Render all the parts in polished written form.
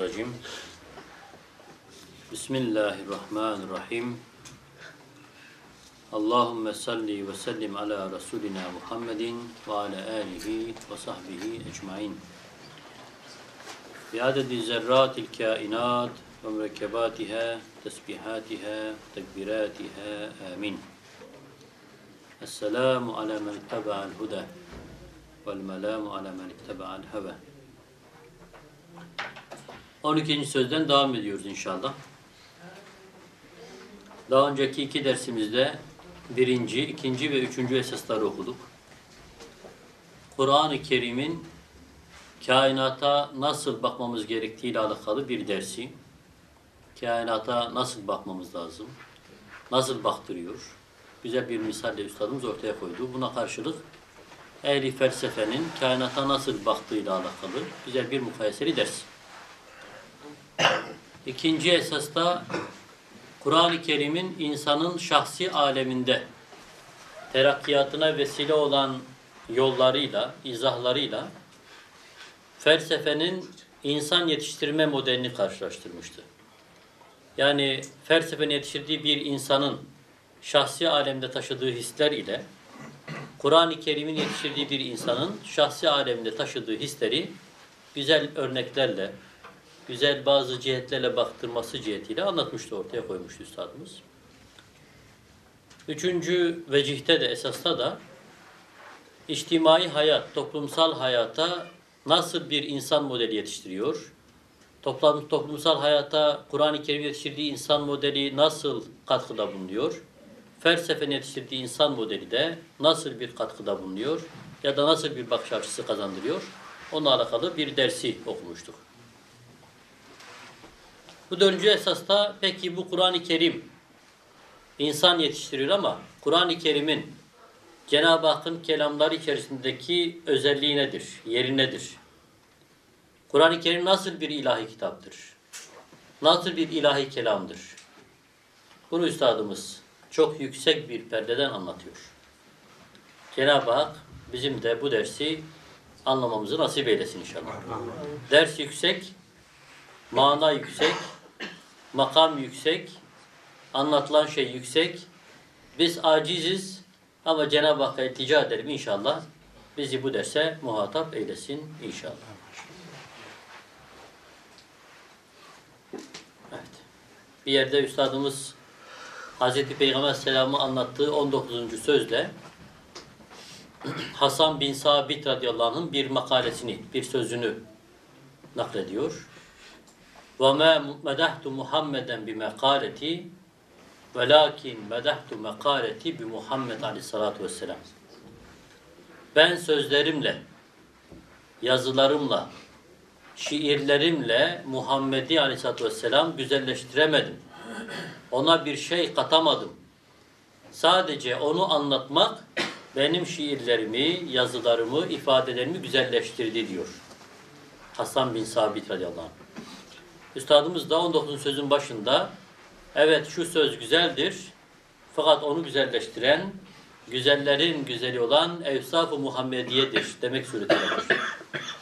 Mineşşeytanirracim. Bismillahirrahmanirrahim. Allahümme salli ve sellim ala Resulina Muhammedin ve ala alihi ve sahbihi ecmain. Bi adedi zerratil kainat ve mürekkebatiha, tesbihatiha, tekbiratiha. Amin. Esselamu ala men ittaba'al huda vel melamu ala men ittaba'al heva. 12. sözden devam ediyoruz inşallah. Daha önceki iki dersimizde birinci, ikinci ve üçüncü esasları okuduk. Kur'an-ı Kerim'in kainata nasıl bakmamız gerektiği ile alakalı bir dersi. Kainata nasıl bakmamız lazım? Nasıl baktırıyor? Güzel bir misalle üstadımız ortaya koydu. Buna karşılık ehli felsefenin kainata nasıl baktığıyla alakalı güzel bir mukayeseli ders. İkinci esasta Kur'an-ı Kerim'in insanın şahsi aleminde terakkiyatına vesile olan yollarıyla, izahlarıyla felsefenin insan yetiştirme modelini karşılaştırmıştı. Yani felsefenin yetiştirdiği bir insanın şahsi alemde taşıdığı hisler ile Kur'an-ı Kerim'in yetiştirdiği bir insanın şahsi alemde taşıdığı hisleri güzel örneklerle, güzel bazı cihetlerle baktırması cihetiyle anlatmıştı, ortaya koymuştu üstadımız. Üçüncü vecihte de, esasta da içtimai hayat, toplumsal hayata nasıl bir insan modeli yetiştiriyor? Toplumsal hayata Kur'an-ı Kerim yetiştirdiği insan modeli nasıl katkıda bulunuyor? Felsefenin yetiştirdiği insan modeli de nasıl bir katkıda bulunuyor? Ya da nasıl bir bakış açısı kazandırıyor? Onunla alakalı bir dersi okumuştuk. Bu dördüncü esasta peki bu Kur'an-ı Kerim insan yetiştiriyor ama Kur'an-ı Kerim'in Cenab-ı Hakk'ın kelamları içerisindeki özelliği nedir? Yeri nedir? Kur'an-ı Kerim nasıl bir ilahi kitaptır? Nasıl bir ilahi kelamdır? Bunu üstadımız çok yüksek bir perdeden anlatıyor. Cenab-ı Hak bizim de bu dersi anlamamızı nasip eylesin inşallah. Ders yüksek, mana yüksek, makam yüksek, anlatılan şey yüksek. Biz aciziz ama Cenab-ı Hakk'a iltica edelim inşallah. Bizi bu derse muhatap eylesin inşallah. Evet. Bir yerde üstadımız Hazreti Peygamber Selam'ı anlattığı 19. sözde Hasan bin Sabit radıyallahu anh'ın bir makalesini, bir sözünü naklediyor. وَمَا مَدَحْتُ مُحَمَّدًا بِمَقَالَتِي وَلَاكِنْ مَدَحْتُ مَقَالَتِي بِمُحَمَّدْ aleyhissalatu vesselam. Ben sözlerimle, yazılarımla, şiirlerimle Muhammed'i aleyhissalatu vesselam güzelleştiremedim. Ona bir şey katamadım. Sadece onu anlatmak benim şiirlerimi, yazılarımı, ifadelerimi güzelleştirdi diyor. Hasan bin Sabit radıyallahu anh. Üstadımız da 19. sözün başında evet şu söz güzeldir fakat onu güzelleştiren güzellerin güzeli olan Evsaf-ı Muhammediye'dir demek suretiyle başlıyor.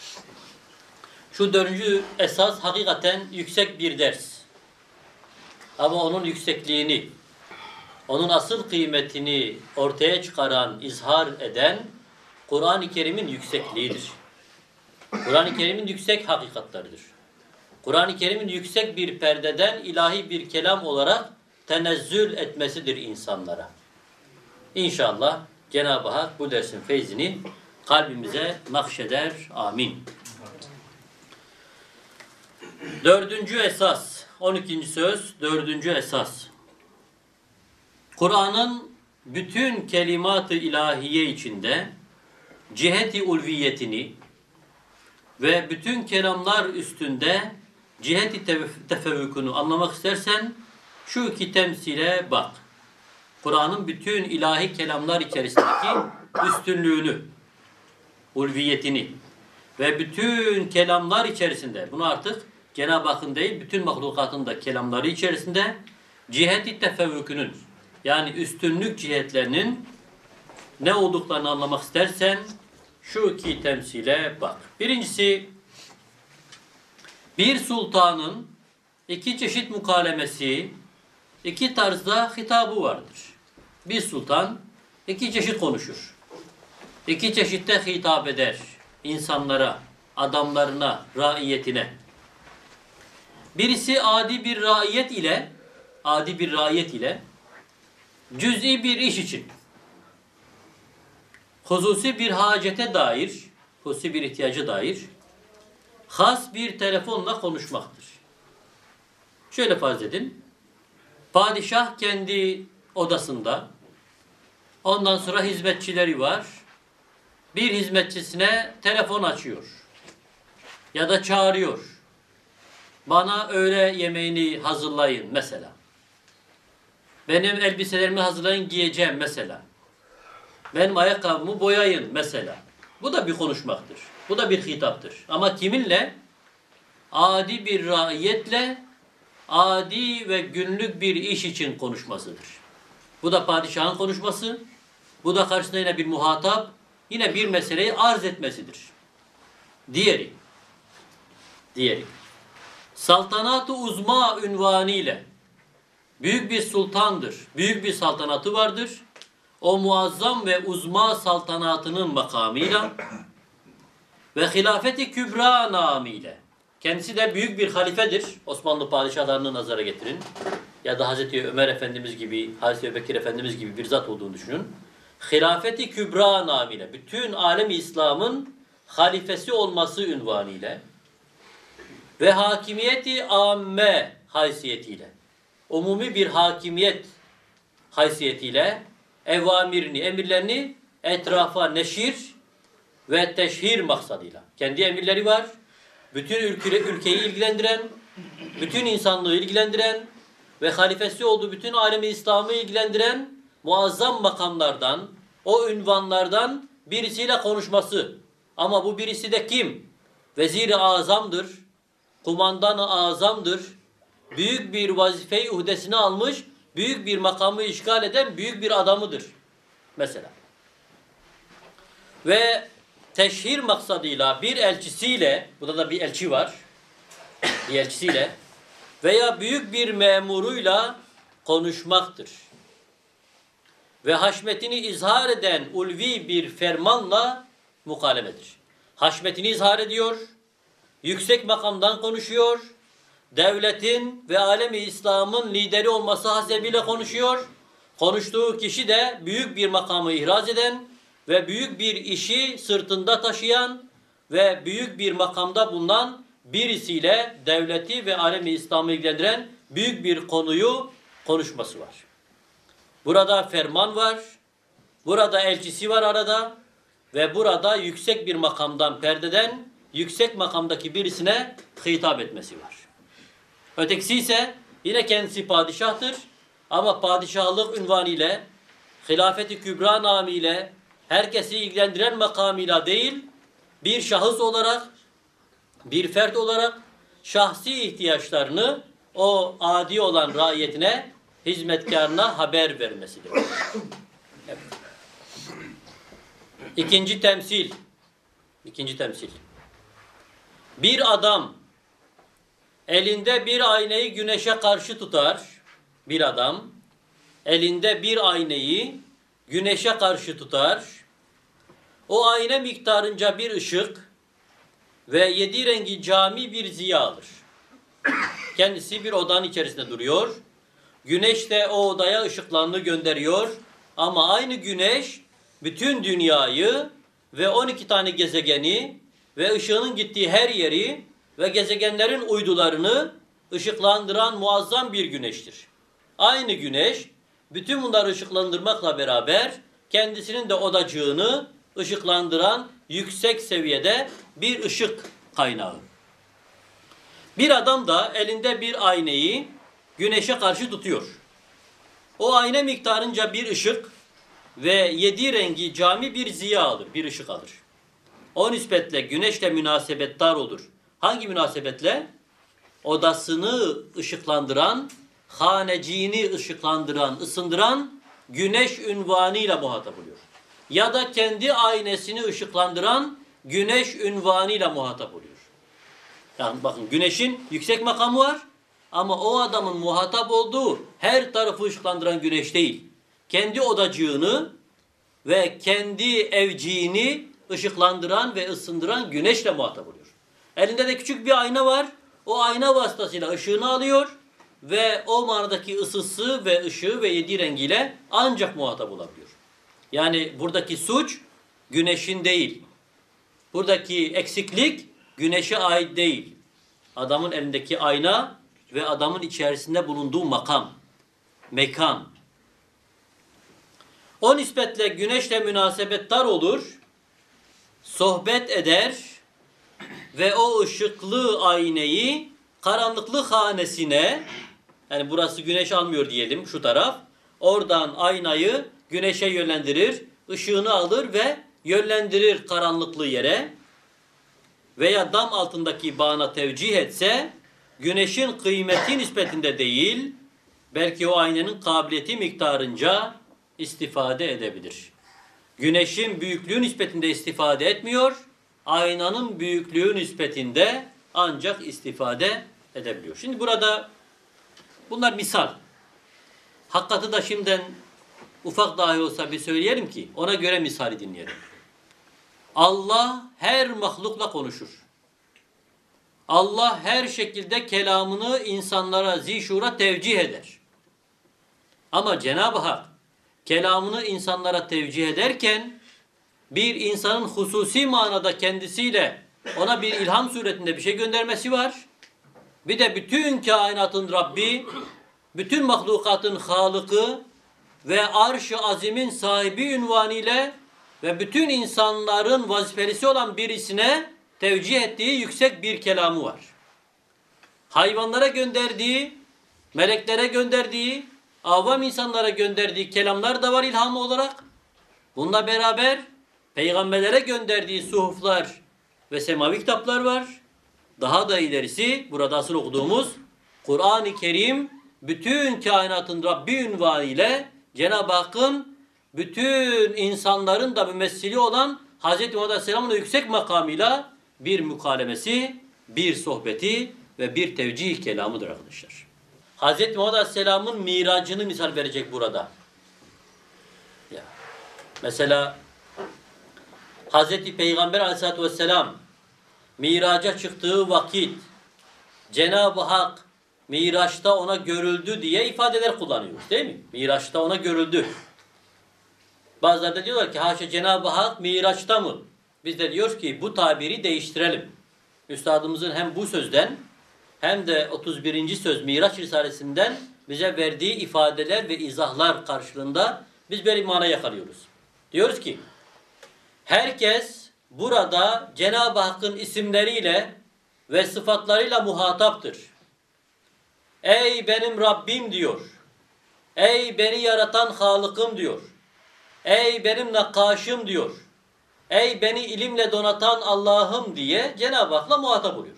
Şu dördüncü esas hakikaten yüksek bir ders. Ama onun yüksekliğini, onun asıl kıymetini ortaya çıkaran, izhar eden Kur'an-ı Kerim'in yüksekliğidir. Kur'an-ı Kerim'in yüksek hakikatlarıdır. Kur'an-ı Kerim'in yüksek bir perdeden ilahi bir kelam olarak tenezzül etmesidir insanlara. İnşallah Cenab-ı Hak bu dersin feyzini kalbimize nakşeder. Amin. Dördüncü esas, 12. söz, dördüncü esas. Kur'an'ın bütün kelimat-ı ilahiye içinde ciheti ulviyetini ve bütün kelamlar üstünde ciheti tefevvükünü anlamak istersen şu iki temsile bak. Kur'an'ın bütün ilahi kelamlar içerisindeki üstünlüğünü, ulviyetini ve bütün kelamlar içerisinde, bunu artık Cenab-ı Hakk'ın değil, bütün mahlukatın da kelamları içerisinde ciheti tefevvükünün, yani üstünlük cihetlerinin ne olduklarını anlamak istersen şu iki temsile bak. Birincisi Bir sultanın iki çeşit mukalemesi, iki tarzda hitabı vardır. Bir sultan iki çeşit konuşur. İki çeşitte hitap eder insanlara, adamlarına, raiyetine. Birisi adi bir raiyet ile cüz'i bir iş için, hususi bir hacete dair, hususi bir ihtiyaca dair has bir telefonla konuşmaktır. Şöyle farz edin. Padişah kendi odasında, ondan sonra hizmetçileri var. Bir hizmetçisine telefon açıyor ya da çağırıyor. Bana öğle yemeğini hazırlayın mesela. Benim elbiselerimi hazırlayın, giyeceğim mesela. Benim ayakkabımı boyayın mesela. Bu da bir konuşmaktır. Bu da bir hitaptır. Ama kiminle? Adi bir raiyetle, adi ve günlük bir iş için konuşmasıdır. Bu da padişahın konuşması. Bu da karşısında yine bir muhatap, yine bir meseleyi arz etmesidir. Diğeri. Saltanat-ı uzma ünvanı ile büyük bir sultandır. Büyük bir saltanatı vardır. O muazzam ve uzma saltanatının makamıyla ve hilafeti kübra namıyla. Kendisi de büyük bir halifedir. Osmanlı padişahlarını nazara getirin. Ya da Hazreti Ömer Efendimiz gibi, Hazreti Ebubekir Efendimiz gibi bir zat olduğunu düşünün. Hilafeti kübra namıyla, bütün alem-i İslam'ın halifesi olması ünvanıyla ve hakimiyeti amme haysiyetiyle, umumi bir hakimiyet haysiyetiyle emirlerini etrafa neşir ve teşhir maksadıyla. Kendi emirleri var. Bütün ülkeyi ilgilendiren, bütün insanlığı ilgilendiren ve halifesi olduğu bütün alemi İslam'ı ilgilendiren muazzam makamlardan, o ünvanlardan birisiyle konuşması. Ama bu birisi de kim? Vezir-i azamdır, kumandan-ı azamdır, büyük bir vazife-i uhdesine almış, büyük bir makamı işgal eden büyük bir adamıdır. Mesela. Ve teşhir maksadıyla bir elçisiyle, burada da bir elçi var, bir elçisiyle veya büyük bir memuruyla konuşmaktır. Ve haşmetini izhar eden ulvi bir fermanla mukalemedir. Haşmetini izhar ediyor, yüksek makamdan konuşuyor, devletin ve alemi İslam'ın lideri olması hasebiyle konuşuyor. Konuştuğu kişi de büyük bir makamı ihraz eden ve büyük bir işi sırtında taşıyan ve büyük bir makamda bulunan birisiyle devleti ve alemi İslam'ı ilgilendiren büyük bir konuyu konuşması var. Burada ferman var, burada elçisi var arada ve burada yüksek bir makamdan perdeden yüksek makamdaki birisine hitap etmesi var. Ötekisi ise yine kendisi padişahtır ama padişahlık ünvanı ile, hilafeti kübra namı ile, herkesi ilgilendiren makamıyla değil, bir şahıs olarak, bir fert olarak şahsi ihtiyaçlarını o adi olan raiyetine, hizmetkarına haber vermesidir. Evet. İkinci temsil. Bir adam elinde bir aynayı güneşe karşı tutar. Bir adam elinde bir aynayı güneşe karşı tutar. O ayna miktarınca bir ışık ve 7 rengi cami bir ziya alır. Kendisi bir odanın içerisinde duruyor. Güneş de o odaya ışıklarını gönderiyor. Ama aynı güneş bütün dünyayı ve 12 tane gezegeni ve ışığının gittiği her yeri ve gezegenlerin uydularını ışıklandıran muazzam bir güneştir. Aynı güneş bütün bunları ışıklandırmakla beraber kendisinin de odacığını ışıklandıran yüksek seviyede bir ışık kaynağı. Bir adam da elinde bir aynayı güneşe karşı tutuyor. O ayna miktarınca bir ışık ve 7 rengi cami bir ziya alır, bir ışık alır. O nispetle güneşle münasebetdar olur. Hangi münasebetle? Odasını ışıklandıran, haneciğini ışıklandıran, ısındıran güneş ünvanıyla muhatap oluyor. Ya da kendi aynesini ışıklandıran güneş ünvanıyla muhatap oluyor. Yani bakın güneşin yüksek makamı var ama o adamın muhatap olduğu her tarafı ışıklandıran güneş değil. Kendi odacığını ve kendi evciğini ışıklandıran ve ısındıran güneşle muhatap oluyor. Elinde de küçük bir ayna var. O ayna vasıtasıyla ışığını alıyor ve o manadaki ısısı ve ışığı ve yedi rengiyle ancak muhatap olabiliyor. Yani buradaki suç güneşin değil. Buradaki eksiklik güneşe ait değil. Adamın elindeki ayna ve adamın içerisinde bulunduğu makam, mekan. O nispetle güneşle münasebettar olur, sohbet eder ve o ışıklı ayneyi karanlıklı hanesine, yani burası güneş almıyor diyelim şu taraf, oradan aynayı güneşe yönlendirir, ışığını alır ve yönlendirir karanlıklı yere veya dam altındaki bağına tevcih etse, güneşin kıymeti nispetinde değil, belki o aynanın kabiliyeti miktarınca istifade edebilir. Güneşin büyüklüğü nispetinde istifade etmiyor, aynanın büyüklüğü nispetinde ancak istifade edebiliyor. Şimdi burada bunlar misal. Hakikati da şimdiden ufak dahi olsa bir söyleyelim ki ona göre misali dinleyelim. Allah her mahlukla konuşur. Allah her şekilde kelamını insanlara, zişura tevcih eder. Ama Cenab-ı Hak kelamını insanlara tevcih ederken bir insanın hususi manada kendisiyle ona bir ilham suretinde bir şey göndermesi var. Bir de bütün kainatın Rabbi, bütün mahlukatın Halık'ı ve Arş-ı Azim'in sahibi ünvanıyla ve bütün insanların vazifelisi olan birisine tevcih ettiği yüksek bir kelamı var. Hayvanlara gönderdiği, meleklere gönderdiği, avam insanlara gönderdiği kelamlar da var ilhamı olarak. Bununla beraber peygamberlere gönderdiği suhuflar ve semavi kitaplar var. Daha da ilerisi burada asıl okuduğumuz Kur'an-ı Kerim bütün kainatın Rabbi ünvanı ile Cenab-ı Hakk'ın bütün insanların da mümessili olan Hz. Muhammed Aleyhisselam'ın yüksek makamıyla bir mukalemesi, bir sohbeti ve bir tevcih kelamıdır arkadaşlar. Hz. Muhammed Aleyhisselam'ın miracını misal verecek burada. Ya. Mesela Hz. Peygamber Aleyhisselatü Vesselam miraca çıktığı vakit Cenab-ı Hak Miraç'ta ona görüldü diye ifadeler kullanıyoruz değil mi? Miraç'ta ona görüldü. Bazıları da diyorlar ki haşa Cenab-ı Hak Miraç'ta mı? Biz de diyoruz ki bu tabiri değiştirelim. Üstadımızın hem bu sözden hem de 31. söz Miraç Risalesinden bize verdiği ifadeler ve izahlar karşılığında biz böyle bir mana yakalıyoruz. Diyoruz ki herkes burada Cenab-ı Hakk'ın isimleriyle ve sıfatlarıyla muhataptır. Ey benim Rabbim diyor. Ey beni yaratan Halık'ım diyor. Ey benim nakkaşım diyor. Ey beni ilimle donatan Allah'ım diye Cenab-ı Hak'la muhatap oluyor.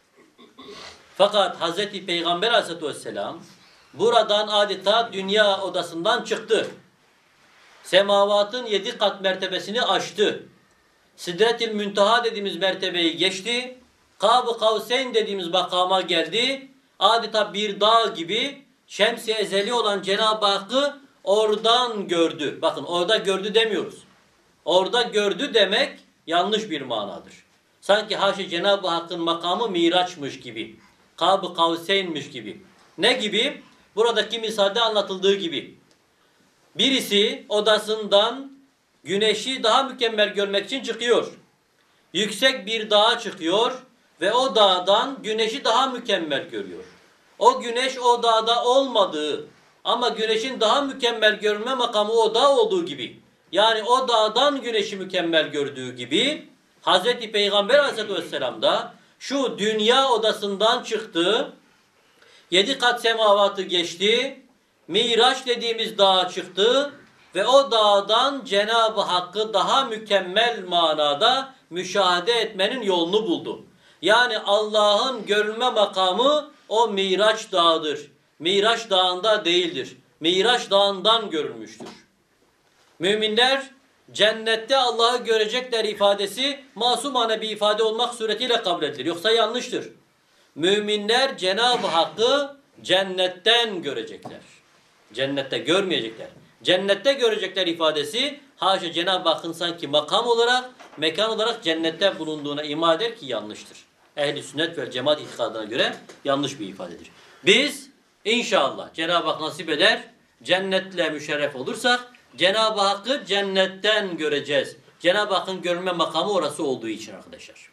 Fakat Hz. Peygamber Aleyhisselatü Vesselam buradan adeta dünya odasından çıktı. Semavatın 7 kat mertebesini aştı. Sidret-i Münteha dediğimiz mertebeyi geçti. Kâb-ı Kavseyn dediğimiz makama geldi. Adeta bir dağ gibi şems-i ezeli olan Cenab-ı Hakk'ı oradan gördü. Bakın orada gördü demiyoruz. Orada gördü demek yanlış bir manadır. Sanki haşa Cenab-ı Hakk'ın makamı Miraç'mış gibi. Kâb-ı Kavseyn'miş gibi. Ne gibi? Buradaki misalde anlatıldığı gibi. Birisi odasından güneşi daha mükemmel görmek için çıkıyor. Yüksek bir dağa çıkıyor ve o dağdan güneşi daha mükemmel görüyor. O güneş o dağda olmadığı ama güneşin daha mükemmel görme makamı o dağ olduğu gibi. Yani o dağdan güneşi mükemmel gördüğü gibi Hz. Peygamber Aleyhisselatü Vesselam da şu dünya odasından çıktı, 7 kat semavatı geçti, Miraç dediğimiz dağa çıktı ve o dağdan Cenab-ı Hakk'ı daha mükemmel manada müşahede etmenin yolunu buldu. Yani Allah'ın görülme makamı o Miraç dağıdır. Miraç dağında değildir. Miraç dağından görülmüştür. Müminler cennette Allah'ı görecekler ifadesi masumane bir ifade olmak suretiyle kabul edilir. Yoksa yanlıştır. müminler Cenab-ı Hakk'ı cennetten görecekler. Cennette görmeyecekler. Cennette görecekler ifadesi haşa Cenab-ı Hakk'ın sanki makam olarak, mekan olarak cennette bulunduğuna ima eder ki yanlıştır. Ehl-i sünnet ve cemaat itikadına göre yanlış bir ifadedir. Biz inşallah Cenab-ı Hak nasip eder, cennetle müşerref olursak Cenab-ı Hakk'ı cennetten göreceğiz. Cenab-ı Hakk'ın görme makamı orası olduğu için arkadaşlar.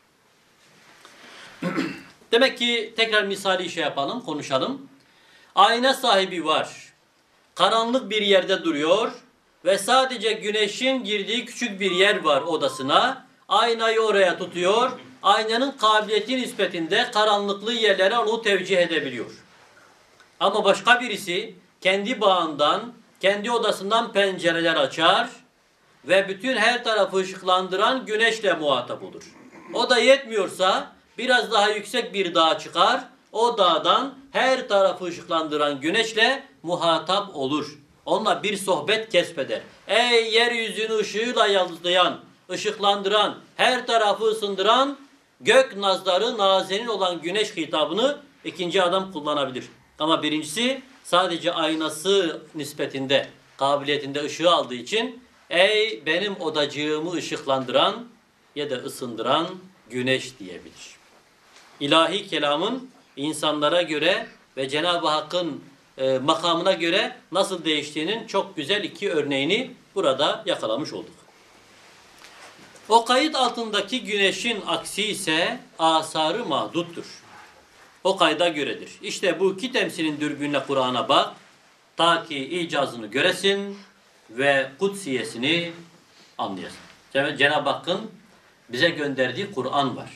Demek ki tekrar misali şey yapalım, konuşalım. Ayna sahibi var. Karanlık bir yerde duruyor ve sadece güneşin girdiği küçük bir yer var odasına. Aynayı oraya tutuyor. Aynanın kabiliyeti nispetinde karanlıklı yerlere onu tevcih edebiliyor. Ama başka birisi kendi bağından, kendi odasından pencereler açar ve bütün her tarafı ışıklandıran güneşle muhatap olur. O da yetmiyorsa biraz daha yüksek bir dağa çıkar. O dağdan her tarafı ışıklandıran güneşle muhatap olur. Onunla bir sohbet kesbeder. Ey yeryüzünü ışığıyla yıldızlayan, ışıklandıran, her tarafı ısındıran, gök nazları nazenin olan güneş hitabını ikinci adam kullanabilir. Ama birincisi sadece aynası nispetinde, kabiliyetinde ışığı aldığı için ey benim odacığımı ışıklandıran ya da ısındıran güneş diyebilir. İlahi kelamın insanlara göre ve Cenab-ı Hakk'ın makamına göre nasıl değiştiğinin çok güzel iki örneğini burada yakalamış olduk. O kayıt altındaki güneşin aksi ise asarı mahduttur. O kayda göredir. İşte bu iki temsilin dürbünle Kur'an'a bak, ta ki icazını göresin ve kutsiyesini anlayasın. Cenab-ı Hakk'ın bize gönderdiği Kur'an var.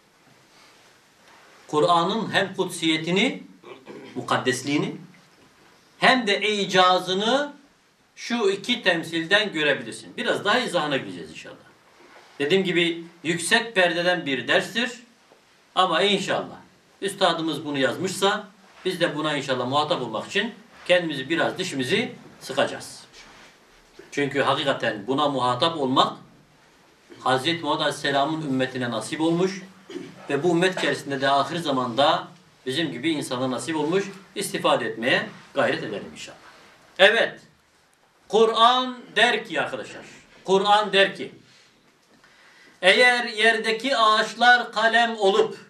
Kur'an'ın hem kutsiyetini, mukaddesliğini hem de icazını şu iki temsilden görebilirsin. Biraz daha izahına gideceğiz inşallah. Dediğim gibi yüksek perdeden bir derstir. Ama inşallah üstadımız bunu yazmışsa biz de buna inşallah muhatap olmak için kendimizi biraz dişimizi sıkacağız. Çünkü hakikaten buna muhatap olmak Hazreti Muhammed Aleyhisselam'ın ümmetine nasip olmuş ve bu ümmet içerisinde de ahir zamanda bizim gibi insana nasip olmuş, istifade etmeye gayret edelim inşallah. Evet, Kur'an der ki arkadaşlar, Kur'an der ki, eğer yerdeki ağaçlar kalem olup,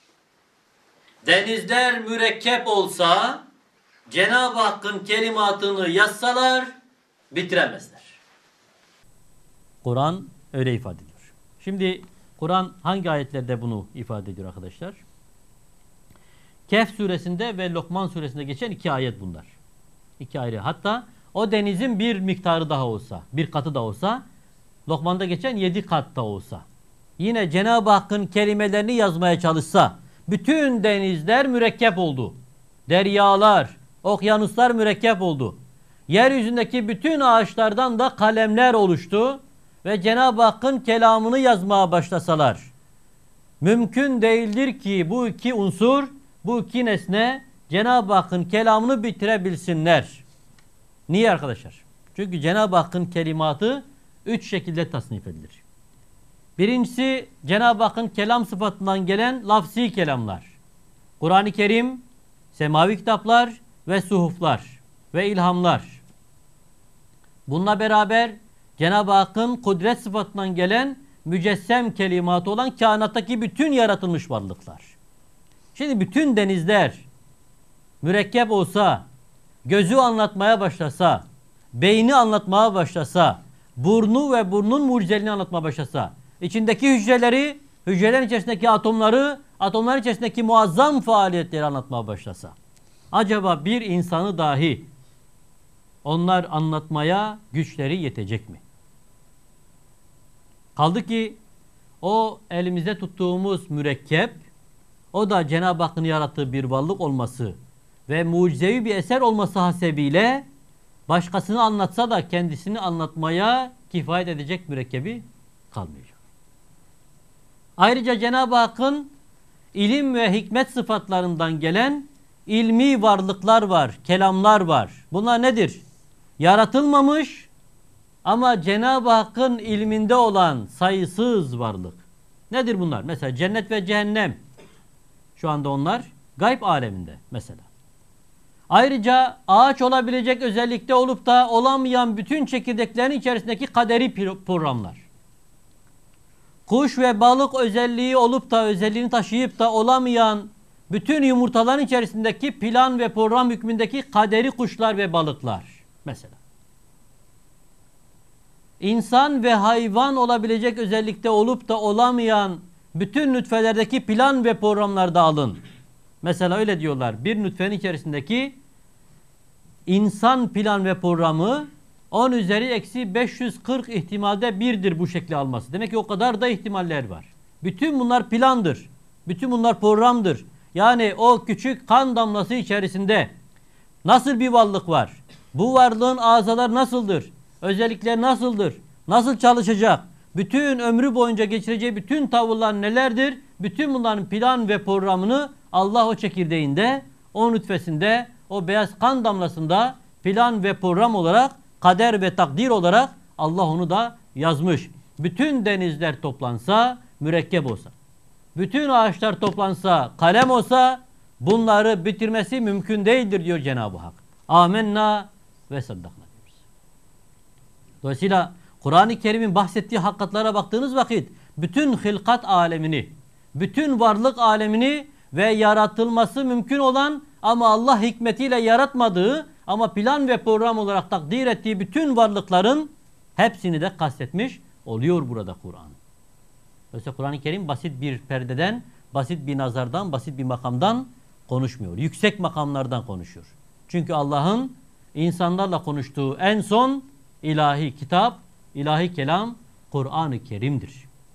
denizler mürekkep olsa, Cenab-ı Hakk'ın kelimatını yazsalar, bitiremezler. Kur'an öyle ifade ediyor. Şimdi Kur'an hangi ayetlerde bunu ifade ediyor arkadaşlar? Kehf suresinde ve Lokman suresinde geçen iki ayet bunlar. İki ayrı. Hatta o denizin bir miktarı daha olsa, bir katı da olsa, Lokman'da geçen 7 kat da olsa, yine Cenab-ı Hakk'ın kelimelerini yazmaya çalışsa, bütün denizler mürekkep oldu. Deryalar, okyanuslar mürekkep oldu. Yeryüzündeki bütün ağaçlardan da kalemler oluştu ve Cenab-ı Hakk'ın kelamını yazmaya başlasalar, mümkün değildir ki bu iki unsur, bu iki nesne Cenab-ı Hakk'ın kelamını bitirebilsinler. Niye arkadaşlar? Çünkü Cenab-ı Hakk'ın kelimatı 3 şekilde tasnif edilir. Birincisi Cenab-ı Hakk'ın kelam sıfatından gelen lafzi kelamlar. Kur'an-ı Kerim, semavi kitaplar ve suhuflar ve ilhamlar. Bununla beraber Cenab-ı Hakk'ın kudret sıfatından gelen mücessem kelimatı olan kainattaki bütün yaratılmış varlıklar. Şimdi bütün denizler mürekkep olsa, gözü anlatmaya başlasa, beyni anlatmaya başlasa, burnu ve burnun mucizelerini anlatmaya başlasa, içindeki hücreleri, hücrelerin içerisindeki atomları, atomların içerisindeki muazzam faaliyetleri anlatmaya başlasa, acaba bir insanı dahi onlar anlatmaya güçleri yetecek mi? Kaldı ki o elimizde tuttuğumuz mürekkep, o da Cenab-ı Hakk'ın yarattığı bir varlık olması ve mucizevi bir eser olması hasebiyle başkasını anlatsa da kendisini anlatmaya kifayet edecek mürekkebi kalmayacak. Ayrıca Cenab-ı Hakk'ın ilim ve hikmet sıfatlarından gelen ilmi varlıklar var, kelamlar var. Bunlar nedir? Yaratılmamış ama Cenab-ı Hakk'ın ilminde olan sayısız varlık. Nedir bunlar? Mesela cennet ve cehennem, Şu anda onlar gayb aleminde mesela. Ayrıca ağaç olabilecek özellikte olup da olamayan bütün çekirdeklerin içerisindeki kaderi programlar. Kuş ve balık özelliği olup da özelliğini taşıyıp da olamayan bütün yumurtaların içerisindeki plan ve program hükmündeki kaderi kuşlar ve balıklar mesela. İnsan ve hayvan olabilecek özellikte olup da olamayan bütün nütfelerdeki plan ve programlar da alın. Mesela öyle diyorlar. Bir nütfenin içerisindeki insan plan ve programı 10 üzeri eksi 540 ihtimalde birdir bu şekli alması. Demek ki o kadar da ihtimaller var. Bütün bunlar plandır. Bütün bunlar programdır. Yani o küçük kan damlası içerisinde nasıl bir varlık var? Bu varlığın azalar nasıldır? Özellikler nasıldır? Nasıl çalışacak? Bütün ömrü boyunca geçireceği bütün tavırlar nelerdir? Bütün bunların plan ve programını Allah o çekirdeğinde, o nütfesinde, o beyaz kan damlasında plan ve program olarak, kader ve takdir olarak Allah onu da yazmış. Bütün denizler toplansa, mürekkep olsa, bütün ağaçlar toplansa, kalem olsa bunları bitirmesi mümkün değildir diyor Cenab-ı Hak. Amenna ve saddakna diyoruz. Dolayısıyla Kur'an-ı Kerim'in bahsettiği hakikatlara baktığınız vakit bütün hilkat alemini, bütün varlık alemini ve yaratılması mümkün olan ama Allah hikmetiyle yaratmadığı ama plan ve program olarak takdir ettiği bütün varlıkların hepsini de kastetmiş oluyor burada Kur'an. Dolayısıyla Kur'an-ı Kerim basit bir perdeden, basit bir nazardan, basit bir makamdan konuşmuyor. Yüksek makamlardan konuşuyor. Çünkü Allah'ın insanlarla konuştuğu en son ilahi kitap, ilahi kelam Kur'an-ı Kerim'dir.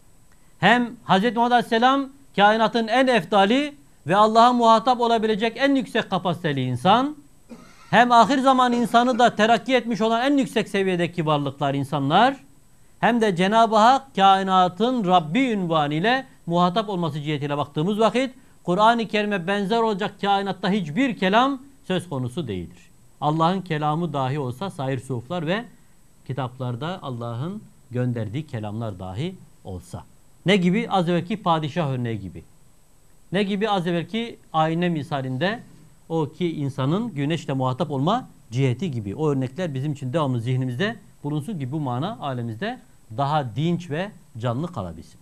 Hem Hz. Muhammed Aleyhisselam kainatın en efdali ve Allah'a muhatap olabilecek en yüksek kapasiteli insan, hem ahir zaman insanı da terakki etmiş olan en yüksek seviyedeki varlıklar insanlar, hem de Cenab-ı Hak kainatın Rabbi ünvanı ile muhatap olması cihetiyle baktığımız vakit Kur'an-ı Kerim'e benzer olacak kainatta hiçbir kelam söz konusu değildir. Allah'ın kelamı dahi olsa sair suhuflar ve kitaplarda Allah'ın gönderdiği kelamlar dahi olsa. Ne gibi? Az evvelki padişah örneği gibi. Ne gibi? Az evvelki ayna misalinde o ki insanın güneşle muhatap olma ciheti gibi. O örnekler bizim için devamlı zihnimizde bulunsun ki bu mana alemimizde daha dinç ve canlı kalabilsin.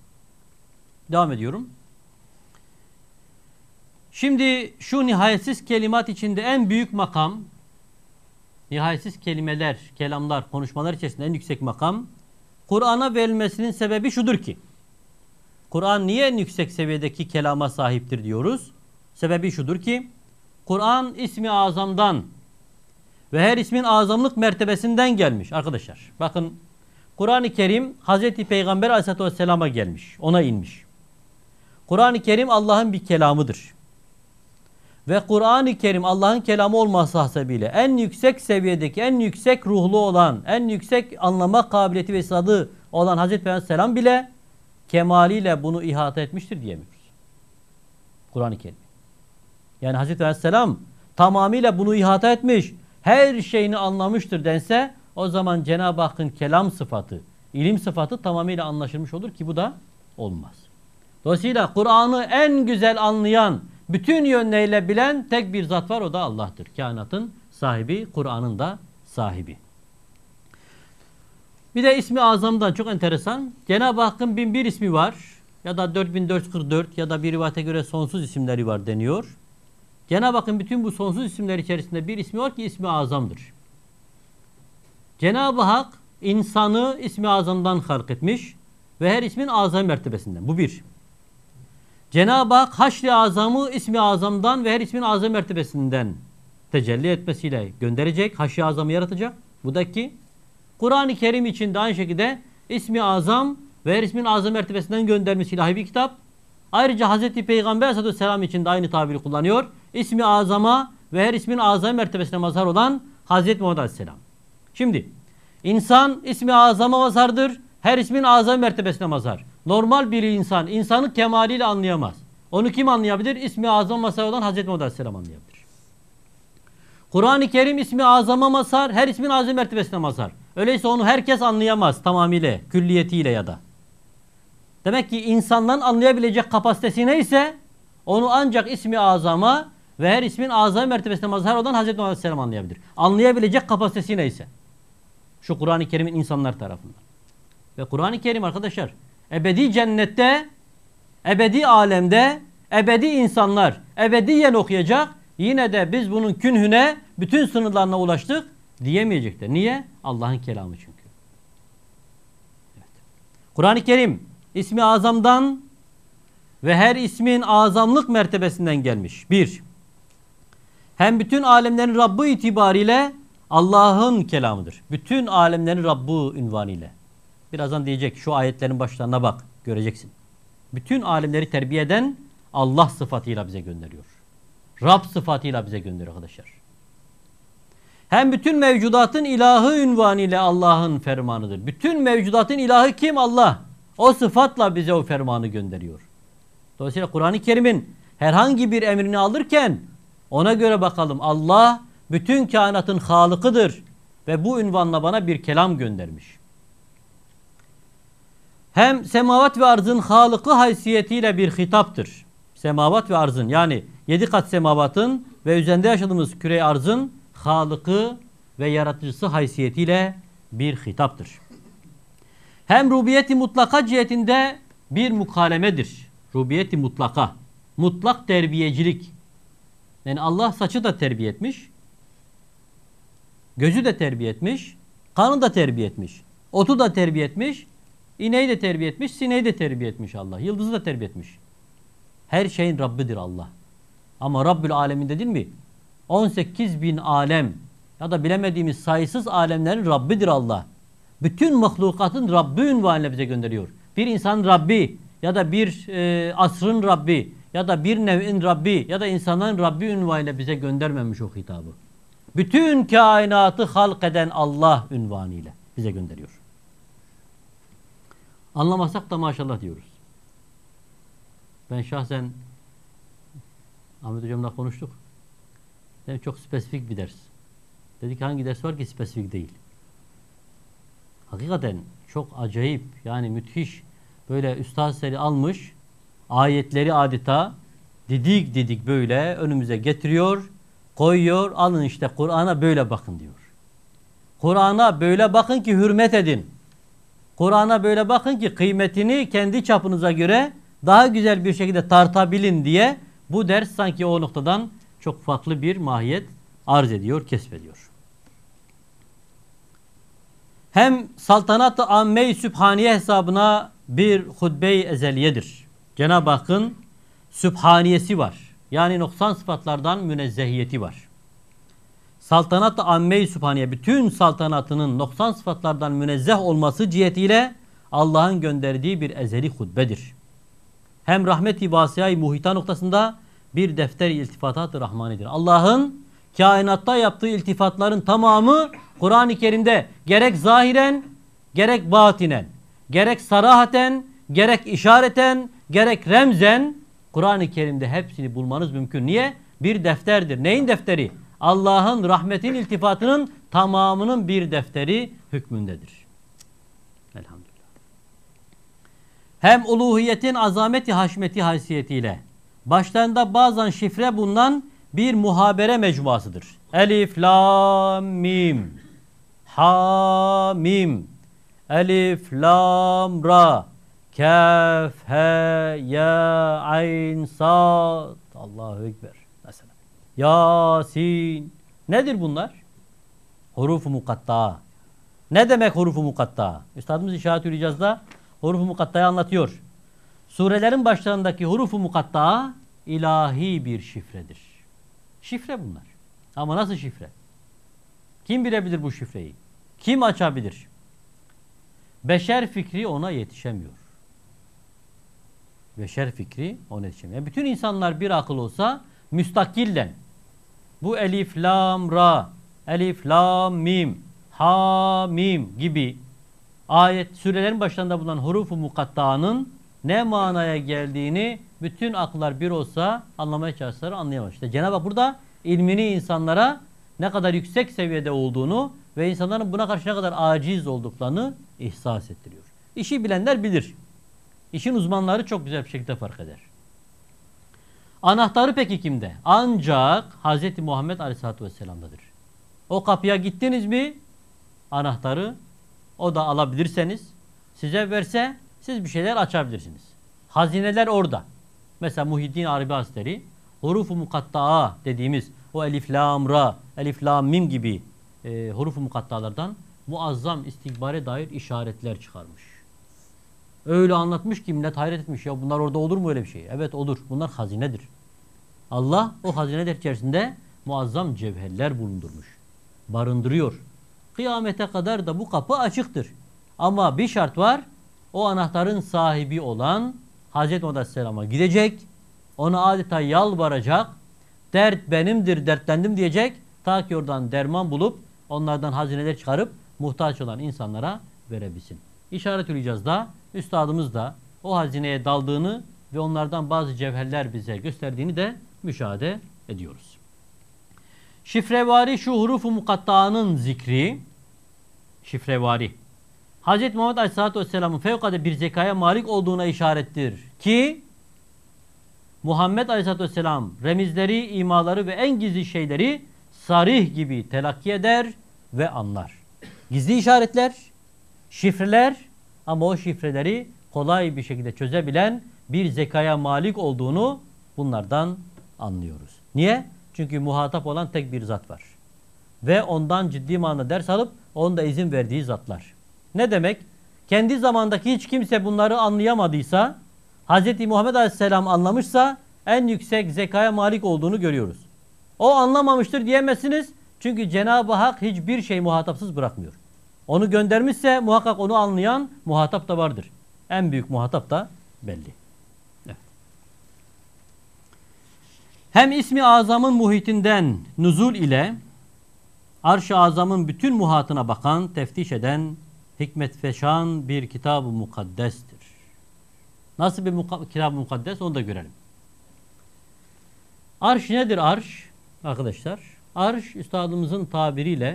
Devam ediyorum. Şimdi şu nihayetsiz kelimat içinde en büyük makam, nihayetsiz kelimeler, kelamlar, konuşmalar içerisinde en yüksek makam, Kur'an'a verilmesinin sebebi şudur ki, Kur'an niye en yüksek seviyedeki kelama sahiptir diyoruz? Sebebi şudur ki, Kur'an ismi azamdan ve her ismin azamlık mertebesinden gelmiş arkadaşlar. Bakın Kur'an-ı Kerim Hazreti Peygamber Aleyhisselatü Vesselam'a gelmiş, ona inmiş. Kur'an-ı Kerim Allah'ın bir kelamıdır. Ve Kur'an-ı Kerim Allah'ın kelamı olması hasebiyle en yüksek seviyedeki, en yüksek ruhlu olan, en yüksek anlama kabiliyeti ve istidadı olan Hazreti Peygamber Aleyhisselam bile kemaliyle bunu ihata etmiştir diyemiyoruz. Kur'an-ı Kerim. Yani Hazreti Aleyhisselam tamamıyla bunu ihata etmiş, her şeyini anlamıştır dense o zaman Cenab-ı Hakk'ın kelam sıfatı, ilim sıfatı tamamıyla anlaşılmış olur ki bu da olmaz. Dolayısıyla Kur'an'ı en güzel anlayan, bütün yönleriyle bilen tek bir zat var, o da Allah'tır. Kainatın sahibi, Kur'an'ın da sahibi. Bir de ismi azamdan çok enteresan. Cenab-ı Hakk'ın 1001 ismi var ya da 4444 ya da bir rivayete göre sonsuz isimleri var deniyor. Cenab-ı Hakk'ın bütün bu sonsuz isimler içerisinde bir ismi var ki ismi azamdır. Cenab-ı Hak insanı ismi azamdan halk etmiş ve her ismin azam mertebesinden. Bu bir. Cenab-ı Hak haşr-ı azamı ismi azamdan ve her ismin azam mertebesinden tecelli etmesiyle gönderecek. Haşr-ı azamı yaratacak. Bu da ki Kur'an-ı Kerim için de aynı şekilde ismi azam ve her ismin azam mertebesinden göndermesi ilahi bir kitap. Ayrıca Hazreti Peygamber Aleyhisselam için de aynı tabiri kullanıyor. İsmi azama ve her ismin azam mertebesine mazhar olan Hazreti Muhammed Aleyhisselam. Şimdi insan ismi azama mazhardır. Her ismin azam mertebesine mazhar. Normal bir insan insanı kemaliyle anlayamaz. Onu kim anlayabilir? İsmi azam mazhar olan Hazreti Muhammed Aleyhisselam anlayabilir. Kur'an-ı Kerim ismi azama mazhar, her ismin azam mertebesine mazhar. Öyleyse onu herkes anlayamaz tamamıyla, külliyetiyle ya da. Demek ki insanların anlayabilecek kapasitesi neyse Onu ancak ismi azama ve her ismin azami mertebesine mazhar olan Hazreti Muhammed Aleyhisselam anlayabilir. Anlayabilecek kapasitesi neyse. Şu Kur'an-ı Kerim'in insanlar tarafından. Ve Kur'an-ı Kerim arkadaşlar ebedi cennette, ebedi alemde, ebedi insanlar ebediyen okuyacak. Yine de biz bunun künhüne, bütün sınırlarına ulaştık diyemeyecekler. Niye? Allah'ın kelamı çünkü. Evet. Kur'an-ı Kerim ismi azamdan ve her ismin azamlık mertebesinden gelmiş. Bir, hem bütün alemlerin Rabbi itibariyle Allah'ın kelamıdır. Bütün alemlerin Rabbi ünvanıyla. Birazdan diyecek, şu ayetlerin başlarına bak, göreceksin. Bütün alemleri terbiye eden Allah sıfatıyla bize gönderiyor. Rab sıfatıyla bize gönderiyor arkadaşlar. Hem bütün mevcudatın ilahı ünvanıyla Allah'ın fermanıdır. Bütün mevcudatın ilahı kim? Allah. O sıfatla bize o fermanı gönderiyor. Dolayısıyla Kur'an-ı Kerim'in herhangi bir emrini alırken ona göre bakalım. Allah bütün kainatın halıkıdır ve bu ünvanla bana bir kelam göndermiş. Hem semavat ve arzın halıkı haysiyetiyle bir hitaptır. Semavat ve arzın, yani 7 kat semavatın ve üzerinde yaşadığımız küre arzın halıkı ve yaratıcısı haysiyetiyle bir hitaptır. Hem rububiyeti mutlaka cihetinde bir mukalemedir. Rububiyeti mutlaka. Mutlak terbiyecilik. Yani Allah saçı da terbiye etmiş. Gözü de terbiye etmiş. Kanı da terbiye etmiş. Otu da terbiye etmiş. İneği de terbiye etmiş. Sineği de terbiye etmiş Allah. Yıldızı da terbiye etmiş. Her şeyin Rabbidir Allah. Ama Rabbül Alemin dedin mi? 18 bin alem ya da bilemediğimiz sayısız alemlerin Rabbidir Allah. Bütün mahlukatın Rabbi ünvanıyla bize gönderiyor. Bir insanın Rabbi ya da bir asrın Rabbi ya da bir nev'in Rabbi ya da insanların Rabbi ünvanıyla bize göndermemiş o hitabı. Bütün kainatı halk eden Allah ünvanıyla bize gönderiyor. Anlamasak da maşallah diyoruz. Ben şahsen Ahmet Hocam'la konuştuk. Yani çok spesifik bir ders. Dedik hangi ders var ki spesifik değil. Hakikaten çok acayip, yani müthiş, böyle üstad seri almış ayetleri adeta didik didik böyle önümüze getiriyor, koyuyor. Alın işte Kur'an'a böyle bakın diyor. Kur'an'a böyle bakın ki hürmet edin. Kur'an'a böyle bakın ki kıymetini kendi çapınıza göre daha güzel bir şekilde tartabilin diye bu ders sanki o noktadan çok farklı bir mahiyet arz ediyor, kesbediyor. Hem saltanat-ı amme-i sübhaniye hesabına bir hutbe-i ezeliyedir. Cenab-ı Hakk'ın sübhaniyesi var. Yani noksan sıfatlardan münezzehiyeti var. Saltanat-ı amme-i sübhaniye, bütün saltanatının noksan sıfatlardan münezzeh olması cihetiyle Allah'ın gönderdiği bir ezeli hutbedir. Hem rahmet-i vasiyayı muhita noktasında bir defter-i iltifatat-ı rahmanidir. Allah'ın kainatta yaptığı iltifatların tamamı Kur'an-ı Kerim'de gerek zahiren, gerek batinen, gerek sarahaten, gerek işareten, gerek remzen Kur'an-ı Kerim'de hepsini bulmanız mümkün. Niye? Bir defterdir. Neyin defteri? Allah'ın rahmetin iltifatının tamamının bir defteri hükmündedir. Elhamdülillah. Hem uluhiyetin azameti haşmeti haysiyetiyle başlarında bazen şifre bulunan bir muhabere mecmuasıdır. Elif, lam, mim, ha, mim, elif, lam, ra, kaf, he, ya, ayn, sad. Allahu Ekber. Mesela. Yasin. Nedir bunlar? Huruf-u mukatta. Ne demek huruf-u mukatta? Üstadımız İşaretül İcaz'da huruf-u mukatta'yı anlatıyor. Surelerin başlarındaki huruf-u mukatta ilahi bir şifredir. Şifre bunlar. Ama nasıl şifre? Kim bilebilir bu şifreyi? Kim açabilir? Beşer fikri ona yetişemiyor. Beşer fikri ona yetişemiyor. Yani bütün insanlar bir akıl olsa müstakillen bu elif, lam, ra, elif, lam, mim, ha, mim gibi ayet surelerin başlarında bulunan huruf-u mukatta'nın ne manaya geldiğini bütün akıllar bir olsa anlamaya çalışsalar anlayamaz. İşte Cenab-ı Hak burada ilmini insanlara ne kadar yüksek seviyede olduğunu ve insanların buna karşı ne kadar aciz olduklarını ihsas ettiriyor. İşi bilenler bilir. İşin uzmanları çok güzel bir şekilde fark eder. Anahtarı peki kimde? Ancak Hz. Muhammed Aleyhisselatü Vesselam'dadır. O kapıya gittiniz mi anahtarı o da alabilirseniz size verse siz bir şeyler açabilirsiniz. Hazineler orada. Mesela Muhyiddin Arabi Hazretleri hurufu mukatta'a dediğimiz o elif lam ra, elif lam mim gibi hurufu mukattalardan muazzam istikbale dair işaretler çıkarmış. Öyle anlatmış ki millet hayret etmiş. Ya bunlar orada olur mu öyle bir şey? Evet olur. Bunlar hazinedir. Allah o hazineler içerisinde muazzam cevherler bulundurmuş. Barındırıyor. Kıyamete kadar da bu kapı açıktır. Ama bir şart var. O anahtarın sahibi olan Hazreti Muhammed Aleyhisselam'a gidecek. Ona adeta yalvaracak. Dert benimdir, dertlendim diyecek. Ta ki oradan derman bulup onlardan hazineler çıkarıp muhtaç olan insanlara verebilsin. İşaret-ül İcaz'da üstadımız da o hazineye daldığını ve onlardan bazı cevherler bize gösterdiğini de müşahede ediyoruz. Şifrevari şu hurufu mukatta'nın zikri, şifrevari, Hz. Muhammed Aleyhisselatü Vesselam'ın fevkalade bir zekaya malik olduğuna işarettir ki Muhammed Aleyhisselatü Vesselam remizleri, imaları ve en gizli şeyleri sarih gibi telakki eder ve anlar. Gizli işaretler, şifreler ama o şifreleri kolay bir şekilde çözebilen bir zekaya malik olduğunu bunlardan anlıyoruz. Niye? Çünkü muhatap olan tek bir zat var. Ve ondan ciddi manada ders alıp onun da izin verdiği zatlar. Ne demek? Kendi zamandaki hiç kimse bunları anlayamadıysa, Hz. Muhammed Aleyhisselam anlamışsa en yüksek zekaya malik olduğunu görüyoruz. O anlamamıştır diyemezsiniz. Çünkü Cenab-ı Hak hiçbir şey muhatapsız bırakmıyor. Onu göndermişse muhakkak onu anlayan muhatap da vardır. En büyük muhatap da belli. Evet. Hem ismi azamın muhitinden nuzul ile arş-ı azamın bütün muhatına bakan, teftiş eden, hikmet feşan bir kitab-ı mukaddestir. Nasıl bir kitab-ı mukaddes onu da görelim. Arş nedir arş? Arkadaşlar, arş üstadımızın tabiriyle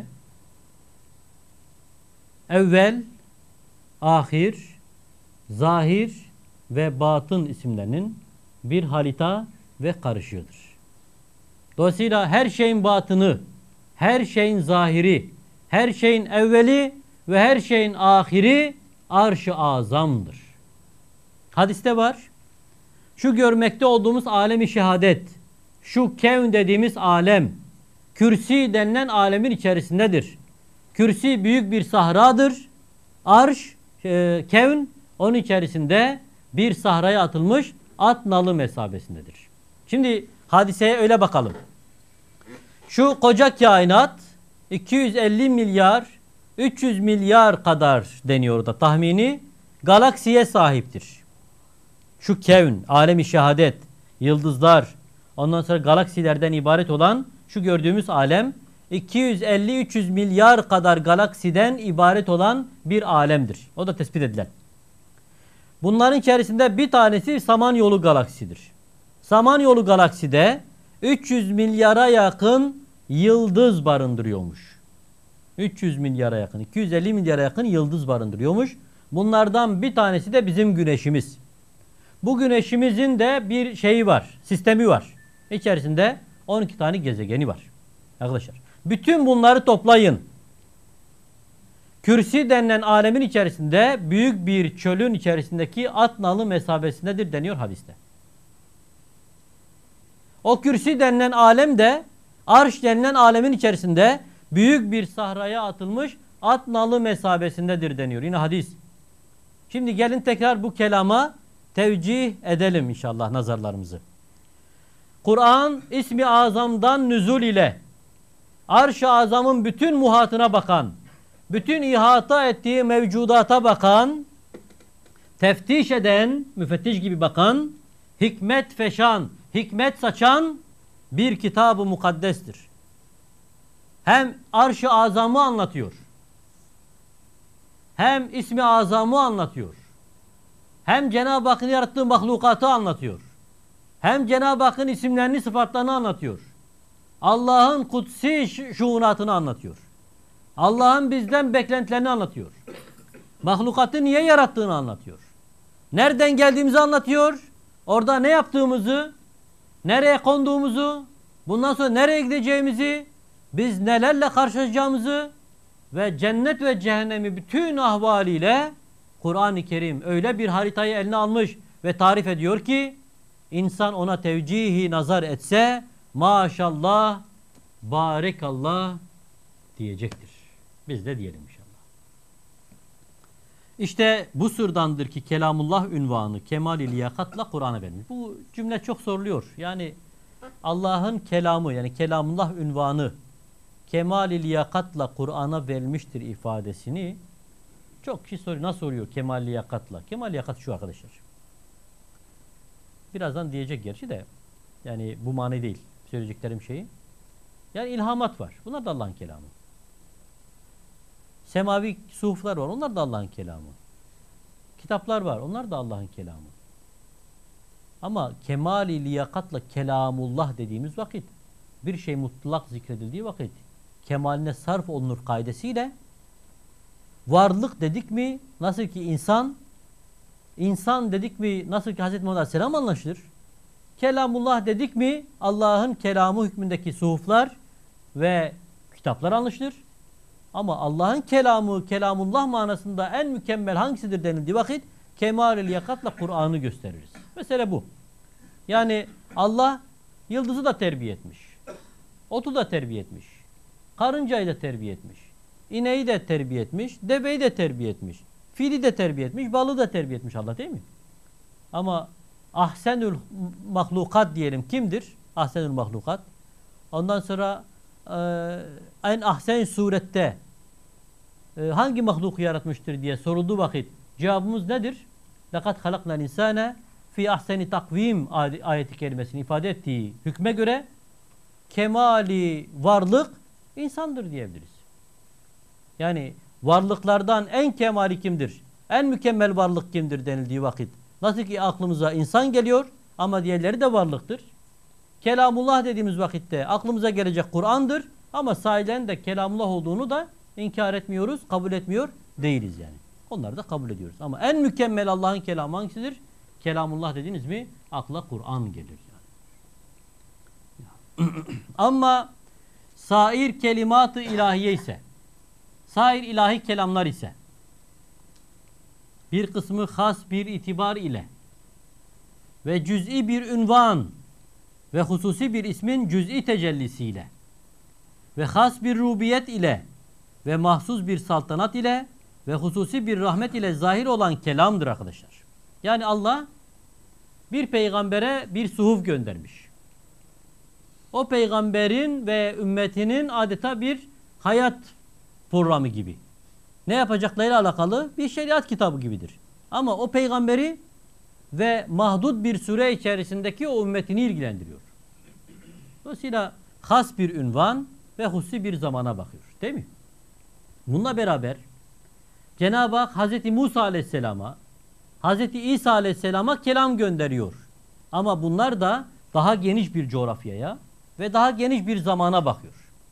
evvel, ahir, zahir ve batın isimlerinin bir halita ve karışığıdır. Dolayısıyla her şeyin batını, her şeyin zahiri, her şeyin evveli ve her şeyin ahiri arş-ı azamdır. Hadiste var. Şu görmekte olduğumuz alem-i şehadet, şu kevn dediğimiz alem, kürsi denilen alemin içerisindedir. Kürsi büyük bir sahradır. Arş, kevn onun içerisinde bir sahraya atılmış at nalı mesabesindedir. Şimdi hadiseye öyle bakalım. Şu koca kainat 250 milyar 300 milyar kadar deniyor da tahmini galaksiye sahiptir. Şu kevn, alem-i şehadet, yıldızlar, ondan sonra galaksilerden ibaret olan şu gördüğümüz alem 250-300 milyar kadar galaksiden ibaret olan bir alemdir. O da tespit edilen. Bunların içerisinde bir tanesi Samanyolu galaksisidir. Samanyolu galakside 300 milyara yakın yıldız barındırıyormuş. 300 milyara yakın, 250 milyara yakın yıldız barındırıyormuş. Bunlardan bir tanesi de bizim güneşimiz. Bu güneşimizin de bir şeyi var, sistemi var. İçerisinde 12 tane gezegeni var. Arkadaşlar, bütün bunları toplayın. Kürsi denilen alemin içerisinde büyük bir çölün içerisindeki at nalı mesabesindedir deniyor hadiste. O kürsi denilen alem de arş denilen alemin içerisinde büyük bir sahraya atılmış at nalı mesabesindedir deniyor. Yine hadis. Şimdi gelin tekrar bu kelama tevcih edelim inşallah nazarlarımızı. Kur'an ismi azamdan nüzul ile arş-ı azamın bütün muhatına bakan, bütün ihata ettiği mevcudata bakan, teftiş eden, müfettiş gibi bakan, hikmet feşan, hikmet saçan bir kitab-ı mukaddestir. Hem arş-ı azamı anlatıyor, hem ismi azamı anlatıyor, hem Cenab-ı Hakk'ın yarattığı mahlukatı anlatıyor, hem Cenab-ı Hakk'ın isimlerini, sıfatlarını anlatıyor. Allah'ın kutsi şuunatını anlatıyor. Allah'ın bizden beklentilerini anlatıyor. Mahlukatı niye yarattığını anlatıyor. Nereden geldiğimizi anlatıyor. Orada ne yaptığımızı, nereye konduğumuzu, bundan sonra nereye gideceğimizi, biz nelerle karşılaşacağımızı ve cennet ve cehennemi bütün ahvaliyle Kur'an-ı Kerim öyle bir haritayı eline almış ve tarif ediyor ki insan ona tevcihi nazar etse maşallah, barekallah diyecektir. Biz de diyelim inşallah. İşte bu sırdandır ki kelamullah ünvanı kemal-i liyakatla Kur'an'a verilmiş. Bu cümle çok soruluyor. Yani Allah'ın kelamı yani kelamullah ünvanı kemal-i liyakatla Kur'an'a verilmiştir ifadesini çok kişi soruyor. Nasıl oluyor kemal-i liyakatla? Kemal-i liyakat şu arkadaşlar. Birazdan diyecek gerçi de yani bu mani değil söyleyeceklerim şeyi. Yani ilhamat var. Bunlar da Allah'ın kelamı. Semavi suhuflar var. Onlar da Allah'ın kelamı. Kitaplar var. Onlar da Allah'ın kelamı. Ama kemal-i liyakatla kelamullah dediğimiz vakit bir şey mutlak zikredildiği vakit kemaline sarf olunur kaidesiyle varlık dedik mi nasıl ki insan dedik mi nasıl ki Hz. Muhammed Aleyhisselam anlaşılır. Kelamullah dedik mi Allah'ın kelamı hükmündeki suhuflar ve kitaplar anlaşılır. Ama Allah'ın kelamı, kelamullah manasında en mükemmel hangisidir denildiği vakit kemal-i liyakatla Kur'an'ı gösteririz. Mesele bu. Yani Allah yıldızı da terbiye etmiş. Otu da terbiye etmiş. Karıncayı da terbiye etmiş. İneği de terbiye etmiş. Deveyi de terbiye etmiş. Fili de terbiye etmiş. Balığı da terbiye etmiş Allah değil mi? Ama ahsenül mahlukat diyelim kimdir? Ahsenül mahlukat. Ondan sonra en ahsen surette hangi mahluku yaratmıştır diye sorulduğu vakit cevabımız nedir? Lekad halaknal insane fi ahseni takvim ayeti kerimesini ifade ettiği hükme göre kemali varlık insandır diyebiliriz. Yani varlıklardan en kemali kimdir? En mükemmel varlık kimdir denildiği vakit nasıl ki aklımıza insan geliyor ama diğerleri de varlıktır. Kelamullah dediğimiz vakitte aklımıza gelecek Kur'an'dır ama sahiden de kelamullah olduğunu da inkar etmiyoruz, kabul etmiyor değiliz yani. Onları da kabul ediyoruz. Ama en mükemmel Allah'ın kelamı hangisidir? Kelamullah dediniz mi akla Kur'an gelir yani. Ama sair kelimat-ı ilahiye ise sair ilahi kelamlar ise bir kısmı has bir itibar ile ve cüz'i bir ünvan ve hususi bir ismin cüz'i tecellisiyle ve has bir rubiyet ile ve mahsus bir saltanat ile ve hususi bir rahmet ile zahir olan kelamdır arkadaşlar. Yani Allah bir peygambere bir suhuf göndermiş. O peygamberin ve ümmetinin adeta bir hayat programı gibi. Ne yapacaklarıyla alakalı bir şeriat kitabı gibidir. Ama o peygamberi ve mahdut bir süre içerisindeki o ümmetini ilgilendiriyor. Dolayısıyla has bir ünvan ve hususi bir zamana bakıyor. Değil mi? Bununla beraber Cenab-ı Hak Hz. Musa Aleyhisselam'a, Hz. İsa Aleyhisselam'a kelam gönderiyor. Ama bunlar da daha geniş bir coğrafyaya ve daha geniş bir zamana bakıyor.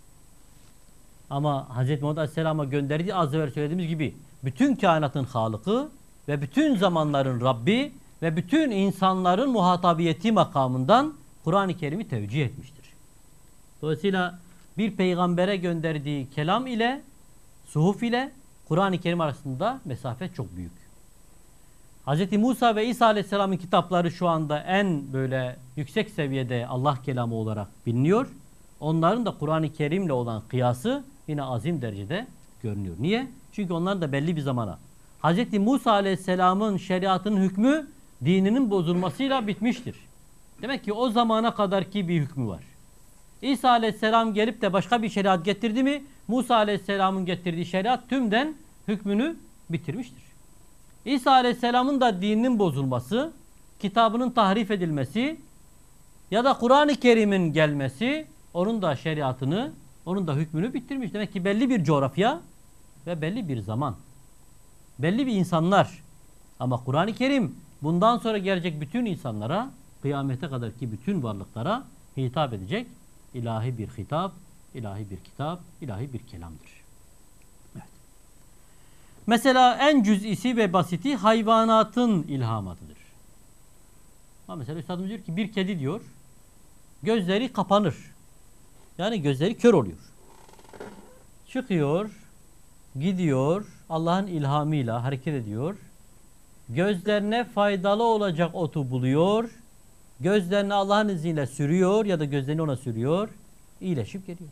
Ama Hz. Muhammed Aleyhisselam'a gönderdiği az evvel söylediğimiz gibi bütün kainatın Halık'ı ve bütün zamanların Rabbi ve bütün insanların muhatabiyeti makamından Kur'an-ı Kerim'i tevcih etmiştir. Dolayısıyla bir peygambere gönderdiği kelam ile, suhuf ile Kur'an-ı Kerim arasında mesafe çok büyük. Hz. Musa ve İsa Aleyhisselam'ın kitapları şu anda en böyle yüksek seviyede Allah kelamı olarak biliniyor. Onların da Kur'an-ı Kerim'le olan kıyası yine azim derecede görünüyor. Niye? Çünkü onlar da belli bir zamana. Hz. Musa Aleyhisselam'ın şeriatının hükmü dininin bozulmasıyla bitmiştir. Demek ki o zamana kadarki bir hükmü var. İsa Aleyhisselam gelip de başka bir şeriat getirdi mi? Musa Aleyhisselam'ın getirdiği şeriat tümden hükmünü bitirmiştir. İsa Aleyhisselam'ın da dininin bozulması, kitabının tahrif edilmesi ya da Kur'an-ı Kerim'in gelmesi onun da şeriatını, onun da hükmünü bitirmiş. Demek ki belli bir coğrafya ve belli bir zaman. Belli bir insanlar. Ama Kur'an-ı Kerim bundan sonra gelecek bütün insanlara, kıyamete kadarki bütün varlıklara hitap edecek ilahi bir hitap, ilahi bir kitap, ilahi bir kelamdır. Evet. Mesela en cüz'isi ve basiti hayvanatın ilhamatıdır. Mesela Üstadımız diyor ki bir kedi diyor, gözleri kapanır. Yani gözleri kör oluyor. Çıkıyor, gidiyor, Allah'ın ilhamıyla hareket ediyor. Gözlerine faydalı olacak otu buluyor. Gözlerini Allah'ın izniyle sürüyor ya da gözlerini ona sürüyor. İyileşip geliyor.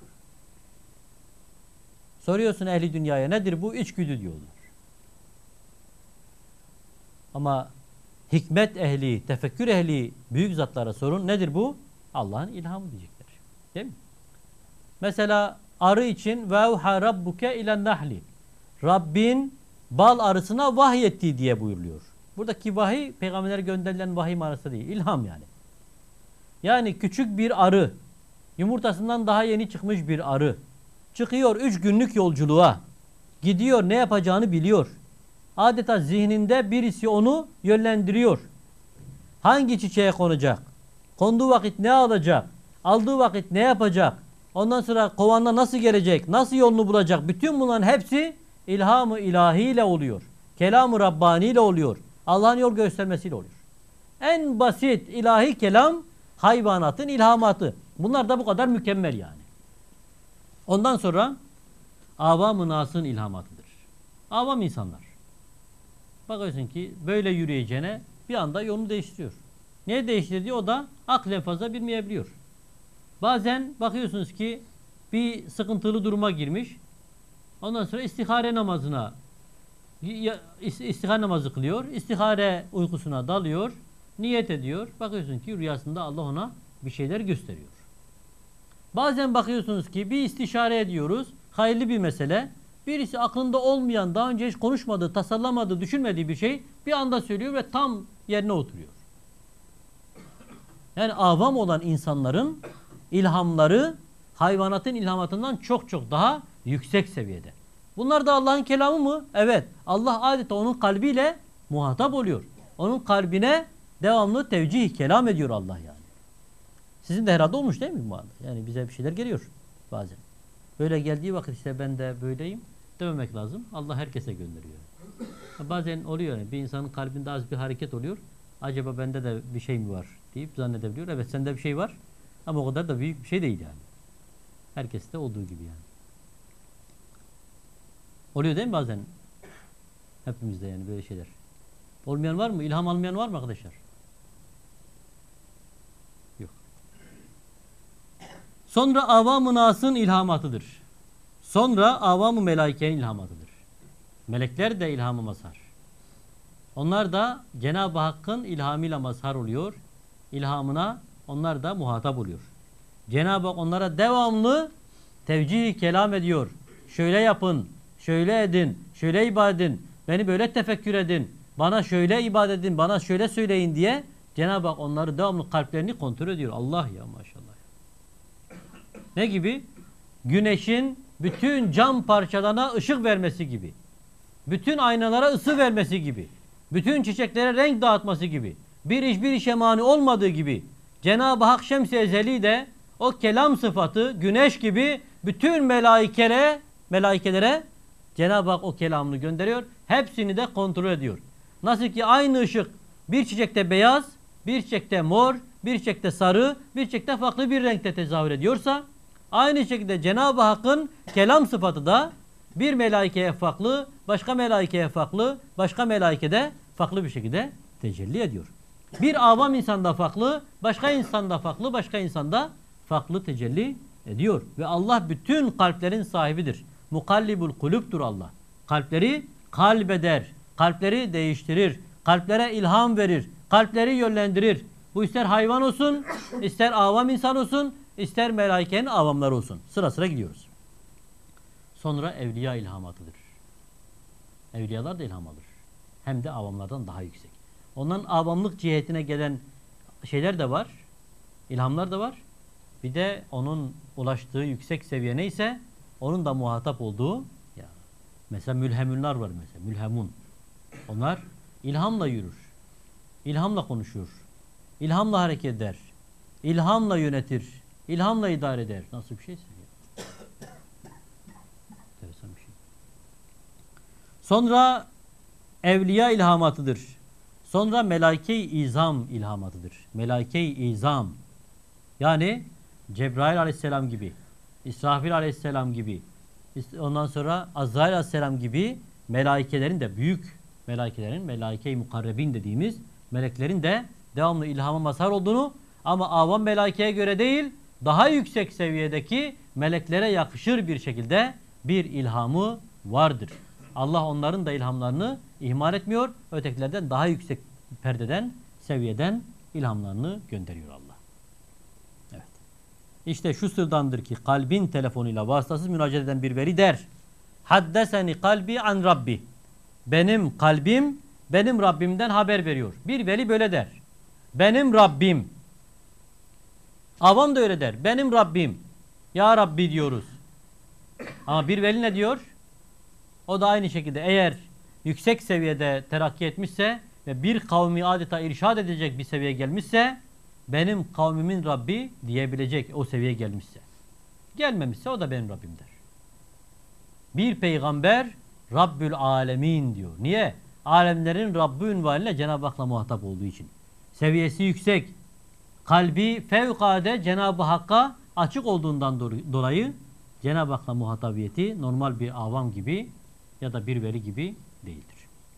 Soruyorsun ehli dünyaya, nedir bu? İçgüdü diyorlar. Ama hikmet ehli, tefekkür ehli büyük zatlara sorun, nedir bu? Allah'ın ilhamı diyecekler. Değil mi? Mesela arı için vevha rabbuke ilen nahli. Rabbin bal arısına vahyetti diye buyuruluyor. Buradaki vahiy peygamberlere gönderilen vahiy manası değil. İlham yani. Yani küçük bir arı, yumurtasından daha yeni çıkmış bir arı çıkıyor 3 günlük yolculuğa. Gidiyor, ne yapacağını biliyor. Adeta zihninde birisi onu yönlendiriyor. Hangi çiçeğe konacak? Konduğu vakit ne alacak? Aldığı vakit ne yapacak? Ondan sonra kovanla nasıl gelecek? Nasıl yolunu bulacak? Bütün bunların hepsi ilham-ı ilahiyle oluyor. Kelam-ı Rabbani ile oluyor. Allah'ın yol göstermesiyle oluyor. En basit ilahi kelam hayvanatın ilhamatı. Bunlar da bu kadar mükemmel yani. Ondan sonra avam-ı nas'ın ilhamatıdır. Avam insanlar. Bakıyorsun ki böyle yürüyeceğine bir anda yolunu değiştiriyor. Niye değiştirdiği o da aklen fazla bilmeyebiliyor. Bazen bakıyorsunuz ki bir sıkıntılı duruma girmiş. Ondan sonra istihare namazına istihare namazı kılıyor. İstihare uykusuna dalıyor. Niyet ediyor. Bakıyorsun ki rüyasında Allah ona bir şeyler gösteriyor. Bazen bakıyorsunuz ki bir istişare ediyoruz. Hayırlı bir mesele. Birisi aklında olmayan, daha önce hiç konuşmadığı, tasarlamadığı, düşünmediği bir şey bir anda söylüyor ve tam yerine oturuyor. Yani avam olan insanların ilhamları hayvanatın ilhamatından çok çok daha yüksek seviyede. Bunlar da Allah'ın kelamı mı? Evet. Allah adeta onun kalbiyle muhatap oluyor. Onun kalbine devamlı tevcih kelam ediyor Allah yani. Sizin de herhalde olmuş değil mi bu anda? Yani bize bir şeyler geliyor bazen. Böyle geldiği vakit işte ben de böyleyim dememek lazım. Allah herkese gönderiyor. Bazen oluyor yani bir insanın kalbinde az bir hareket oluyor. Acaba bende de bir şey mi var deyip zannedebiliyor. Evet sende bir şey var ama o kadar da büyük bir şey değil yani. Herkeste olduğu gibi yani. Oluyor değil mi bazen? Hepimizde yani böyle şeyler. Olmayan var mı? İlham almayan var mı arkadaşlar? Yok. Sonra avam-ı nas'ın ilhamatıdır. Sonra avam-ı melaikenin ilhamatıdır. Melekler de ilhamı mazhar. Onlar da Cenab-ı Hakk'ın ilhamıyla mazhar oluyor. İlhamına onlar da muhatap oluyor. Cenab-ı Hak onlara devamlı tevcih kelam ediyor. Şöyle yapın, şöyle edin, şöyle ibadet edin, beni böyle tefekkür edin, bana şöyle ibadet edin, bana şöyle söyleyin diye Cenab-ı Hak onları devamlı kalplerini kontrol ediyor. Allah ya maşallah. Ne gibi? Güneşin bütün cam parçalarına ışık vermesi gibi. Bütün aynalara ısı vermesi gibi. Bütün çiçeklere renk dağıtması gibi. Bir işe mani olmadığı gibi. Cenab-ı Hak Şems-i Ezeli de o kelam sıfatı güneş gibi bütün melaikelere Cenab-ı Hak o kelamını gönderiyor. Hepsini de kontrol ediyor. Nasıl ki aynı ışık bir çiçekte beyaz, bir çiçekte mor, bir çiçekte sarı, bir çiçekte farklı bir renkte tezahür ediyorsa, aynı şekilde Cenab-ı Hakk'ın kelam sıfatı da bir melaikeye farklı, başka melaikeye farklı, başka melaikede farklı bir şekilde tecelli ediyor. Bir avam insanda farklı, başka insanda farklı, başka insanda farklı tecelli ediyor. Ve Allah bütün kalplerin sahibidir. Mukallibul kulüptür Allah. Kalpleri kalbeder, kalpleri değiştirir, kalplere ilham verir, kalpleri yönlendirir. Bu ister hayvan olsun, ister avam insan olsun, ister melaikenin avamları olsun. Sıra sıra gidiyoruz. Sonra evliya ilhamatıdır. Evliyalar da ilham alır. Hem de avamlardan daha yüksek. Onların avamlık cihetine gelen şeyler de var. İlhamlar da var. Bir de onun ulaştığı yüksek seviye neyse onun da muhatap olduğu ya. Mesela mülhemünler var mesela. Mülhemun. Onlar ilhamla yürür. İlhamla konuşur. İlhamla hareket eder. İlhamla yönetir. İlhamla idare eder. Nasıl bir şeyse. Enteresan bir şey. Sonra evliya ilhamatıdır. Sonra melaike-i izam ilhamatıdır. Melaike-i izam. Yani Cebrail aleyhisselam gibi, İsrafil aleyhisselam gibi, ondan sonra Azrail aleyhisselam gibi melaikelerin de büyük melaikelerin, melaike-i mukarrebin dediğimiz meleklerin de devamlı ilhama mazhar olduğunu ama avam melaikeye göre değil, daha yüksek seviyedeki meleklere yakışır bir şekilde bir ilhamı vardır. Allah onların da ilhamlarını ihmal etmiyor. Ötekilerden daha yüksek perdeden, seviyeden ilhamlarını gönderiyor Allah. Evet. İşte şu sırdandır ki kalbin telefonuyla vasıtasız müracaat eden bir veli der. Haddeseni kalbi an Rabbi. Benim kalbim benim Rabbimden haber veriyor. Bir veli böyle der. Benim Rabbim. Avam da öyle der. Benim Rabbim. Ya Rabbi diyoruz. Ama bir veli ne diyor? O da aynı şekilde eğer yüksek seviyede terakki etmişse ve bir kavmi adeta irşad edecek bir seviyeye gelmişse benim kavmimin Rabbi diyebilecek o seviyeye gelmişse. Gelmemişse o da benim Rabbim der. Bir peygamber Rabbül Alemin diyor. Niye? Alemlerin Rabbi ünvanıyla Cenab-ı Hak'la muhatap olduğu için. Seviyesi yüksek. Kalbi fevkalade Cenab-ı Hakk'a açık olduğundan dolayı Cenab-ı Hak'la muhatabiyeti normal bir avam gibi ya da bir veli gibi değildir.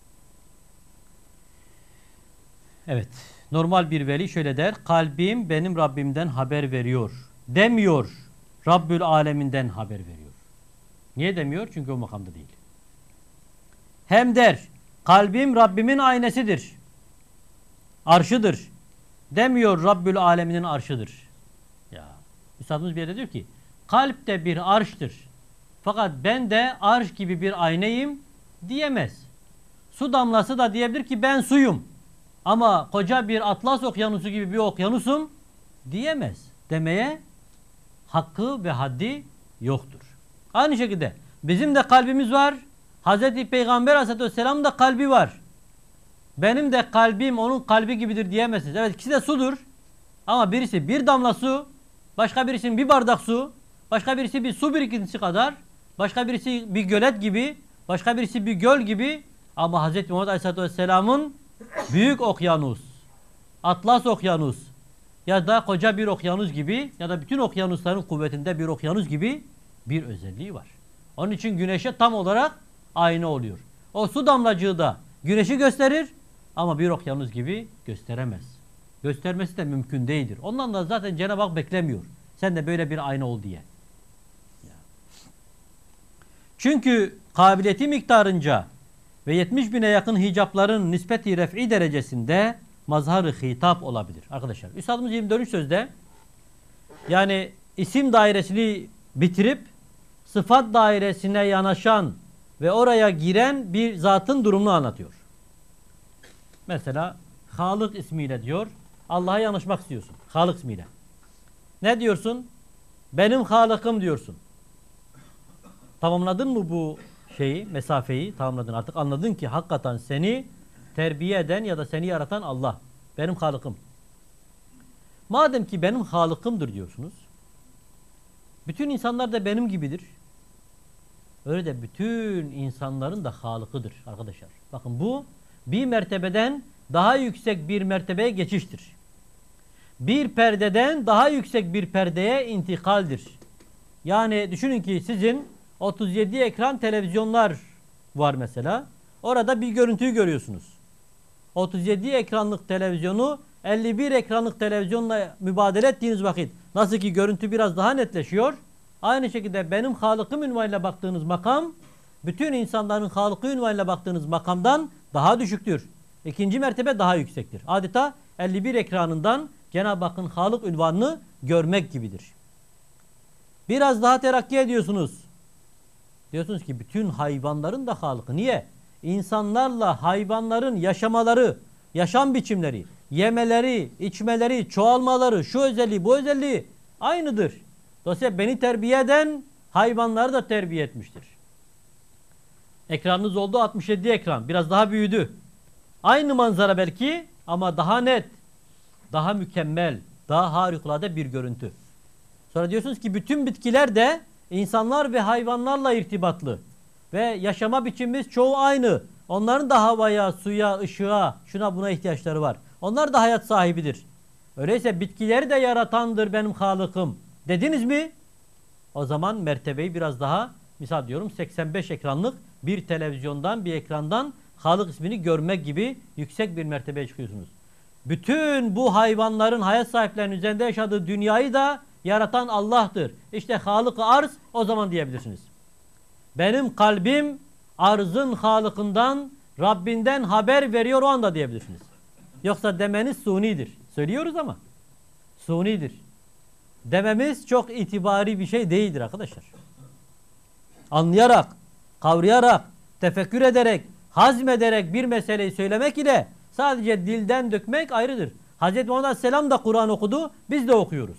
Evet. Normal bir veli şöyle der. Kalbim benim Rabbimden haber veriyor. Demiyor. Rabbül Aleminden haber veriyor. Niye demiyor? Çünkü o makamda değil. Hem der. Kalbim Rabbimin aynesidir. Arşıdır. Demiyor Rabbül Aleminin arşıdır. Ya. Üstadımız bir yerde diyor ki kalp de bir arştır. Fakat ben de arş gibi bir aynayım diyemez. Su damlası da diyebilir ki ben suyum. Ama koca bir Atlas okyanusu gibi bir okyanusum diyemez. Demeye hakkı ve haddi yoktur. Aynı şekilde bizim de kalbimiz var. Hazreti Peygamber Aleyhisselam'ın da kalbi var. Benim de kalbim onun kalbi gibidir diyemezsiniz. Evet ikisi de sudur. Ama birisi bir damla su, başka birisinin bir bardak su, başka birisi bir su birikintisi kadar, başka birisi bir gölet gibi, başka birisi bir göl gibi. Ama Hazreti Muhammed Aleyhisselam'ın büyük okyanus, Atlas okyanus ya da koca bir okyanus gibi ya da bütün okyanusların kuvvetinde bir okyanus gibi bir özelliği var. Onun için güneşe tam olarak ayna oluyor. O su damlacığı da güneşi gösterir ama bir okyanus gibi gösteremez. Göstermesi de mümkün değildir. Ondan da zaten Cenab-ı Hak beklemiyor. Sen de böyle bir ayna ol diye. Çünkü kabiliyeti miktarınca ve 70 bine yakın hicapların nispeti ref'i derecesinde mazhar-ı hitap olabilir. Arkadaşlar Üstadımız 24. sözde yani isim dairesini bitirip sıfat dairesine yanaşan ve oraya giren bir zatın durumunu anlatıyor. Mesela Halık ismiyle diyor Allah'a yanaşmak istiyorsun. Halık ismiyle. Ne diyorsun? Benim Halık'ım diyorsun. Tamamladın mı bu şeyi, mesafeyi tamamladın. Artık anladın ki hakikaten seni terbiye eden ya da seni yaratan Allah. Benim Halık'ım. Madem ki benim Halık'ımdır diyorsunuz. Bütün insanlar da benim gibidir. Öyle de bütün insanların da Halık'ıdır arkadaşlar. Bakın bu bir mertebeden daha yüksek bir mertebeye geçiştir. Bir perdeden daha yüksek bir perdeye intikaldir. Yani düşünün ki sizin 37 ekran televizyonlar var mesela. Orada bir görüntüyü görüyorsunuz. 37 ekranlık televizyonu 51 ekranlık televizyonla mübadele ettiğiniz vakit nasıl ki görüntü biraz daha netleşiyor. Aynı şekilde benim Halık'ım ünvanıyla baktığınız makam bütün insanların Halık'ı ünvanıyla baktığınız makamdan daha düşüktür. İkinci mertebe daha yüksektir. Adeta 51 ekranından Cenab-ı Hakk'ın Halık ünvanını görmek gibidir. Biraz daha terakki ediyorsunuz. Diyorsunuz ki bütün hayvanların da Halık'ı. Niye? İnsanlarla hayvanların yaşamaları, yaşam biçimleri, yemeleri, içmeleri, çoğalmaları, şu özelliği, bu özelliği aynıdır. Dolayısıyla beni terbiye eden hayvanları da terbiye etmiştir. Ekranınız oldu 67 ekran. Biraz daha büyüdü. Aynı manzara belki ama daha net, daha mükemmel, daha harikulade bir görüntü. Sonra diyorsunuz ki bütün bitkiler de insanlar ve hayvanlarla irtibatlı. Ve yaşama biçimimiz çoğu aynı. Onların da havaya, suya, ışığa, şuna buna ihtiyaçları var. Onlar da hayat sahibidir. Öyleyse bitkileri de yaratandır benim Halık'ım dediniz mi? O zaman mertebeyi biraz daha, misal diyorum 85 ekranlık bir televizyondan, bir ekrandan Halık ismini görmek gibi yüksek bir mertebeye çıkıyorsunuz. Bütün bu hayvanların, hayat sahiplerinin üzerinde yaşadığı dünyayı da yaratan Allah'tır. İşte Halık-ı Arz, o zaman diyebilirsiniz. Benim kalbim arzın Halık'ından, Rabbinden haber veriyor, o anda diyebilirsiniz. Yoksa demeniz sunidir. Söylüyoruz ama sunidir. Dememiz çok itibari bir şey değildir arkadaşlar. Anlayarak, kavrayarak, tefekkür ederek, hazmederek bir meseleyi söylemek ile sadece dilden dökmek ayrıdır. Hz. Muhammed Aleyhisselam da Kur'an okudu, biz de okuyoruz.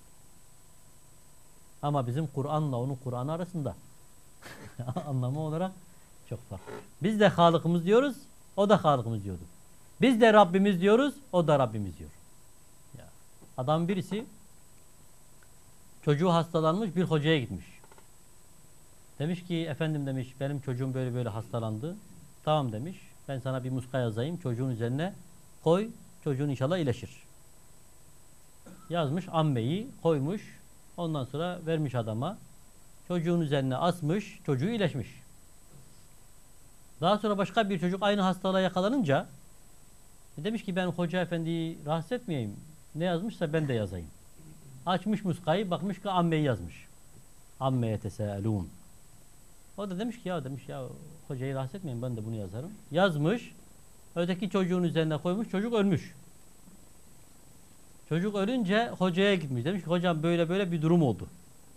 Ama bizim Kur'an'la onun Kur'an arasında anlamı olarak çok farklı. Biz de Halık'ımız diyoruz, o da Halık'ımız diyordu. Biz de Rabbimiz diyoruz, o da Rabbimiz diyor. Ya, adam birisi çocuğu hastalanmış, bir hocaya gitmiş. Demiş ki efendim demiş, benim çocuğum böyle böyle hastalandı. Tamam demiş, ben sana bir muska yazayım, çocuğun üzerine koy, çocuğun inşallah iyileşir. Yazmış, ammeyi koymuş, ondan sonra vermiş adama. Çocuğun üzerine asmış, çocuğu iyileşmiş. Daha sonra başka bir çocuk aynı hastalığa yakalanınca demiş ki ben hoca efendiyi rahatsız etmeyeyim. Ne yazmışsa ben de yazayım. Açmış muskayı, bakmış ki ammeyi yazmış. Ammeye teselûn. O da demiş ki ya demiş ya hocayı rahatsız etmeyin, ben de bunu yazarım. Yazmış. Öteki çocuğun üzerine koymuş, çocuk ölmüş. Çocuk ölünce hocaya gitmiş. Demiş ki hocam böyle böyle bir durum oldu.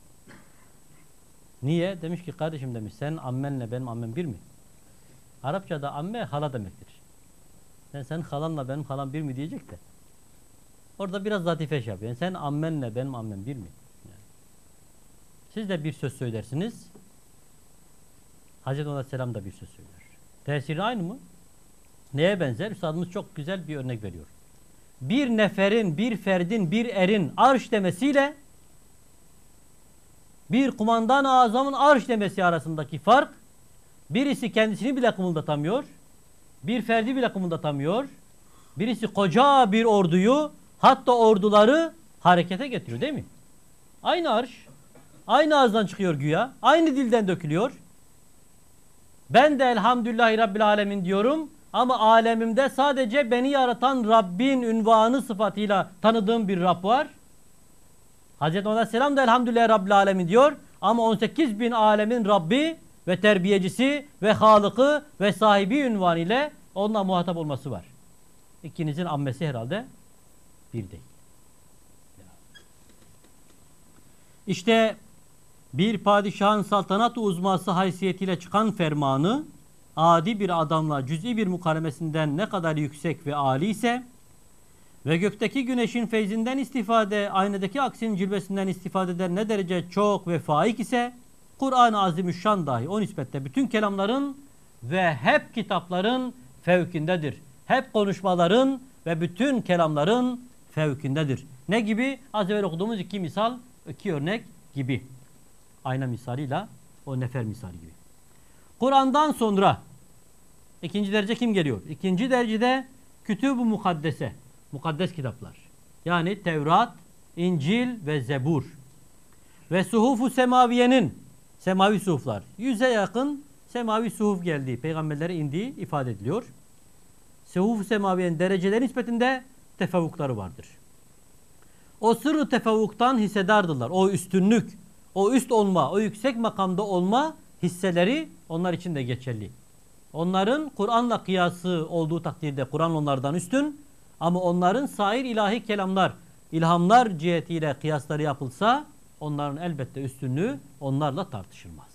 Niye? Demiş ki kardeşim demiş, senin ammenle benim ammem bir mi? Arapçada amme hala demektir. Sen halanla benim halam bir mi diyecek de. Orada biraz latife şey yapıyor. Yani sen ammenle benim ammem bir mi? Yani. Siz de bir söz söylersiniz. Hazreti Aleyhisselam da bir söz söyler. Tesiri aynı mı? Neye benzer? Üstadımız çok güzel bir örnek veriyor. Bir neferin, bir ferdin, bir erin arş demesiyle bir kumandan-ı azamın arş demesi arasındaki fark, birisi kendisini bile kımıldatamıyor, bir ferdi bile kımıldatamıyor, birisi koca bir orduyu, hatta orduları harekete getiriyor değil mi? Aynı arş, aynı ağızdan çıkıyor güya, aynı dilden dökülüyor. Ben de elhamdülillahi Rabbil Alemin diyorum ama alemimde sadece beni yaratan Rabbin ünvanı sıfatıyla tanıdığım bir Rab var. Hazreti Aleyhisselam da elhamdülillahi Rabbil Alemin diyor ama 18 bin alemin Rabbi ve terbiyecisi ve Halık'ı ve sahibi ünvanı ile onunla muhatap olması var. İkinizin ammesi herhalde bir değil. İşte bir padişahın saltanat uzması haysiyetiyle çıkan fermanı adi bir adamla cüz'i bir mukaremesinden ne kadar yüksek ve âli ise ve gökteki güneşin feyzinden istifade, aynadaki aksin cilvesinden istifade eder ne derece çok ve faik ise Kur'an-ı Azimüşşan dahi o nispette bütün kelamların ve hep kitapların fevkindedir. Hep konuşmaların ve bütün kelamların fevkindedir. Ne gibi? Az evvel okuduğumuz iki misal, iki örnek gibi. Ayna misalıyla o nefer misali gibi. Kur'an'dan sonra ikinci derece kim geliyor? İkinci derecede Kütüb-ü Mukaddese, mukaddes kitaplar. Yani Tevrat, İncil ve Zebur. Ve Suhuf-u Semaviye'nin, semavi suhuflar. 100'e yakın semavi suhuf geldiği, peygamberlere indiği ifade ediliyor. Suhuf-u Semaviye'nin dereceleri nispetinde tefavvukları vardır. O sırrı tefavvuktan hissedardırlar. O üstünlük, o üst olma, o yüksek makamda olma hisseleri onlar için de geçerli. Onların Kur'an'la kıyası olduğu takdirde Kur'an onlardan üstün ama onların sair ilahi kelamlar, ilhamlar cihetiyle kıyasları yapılsa onların elbette üstünlüğü onlarla tartışılmaz.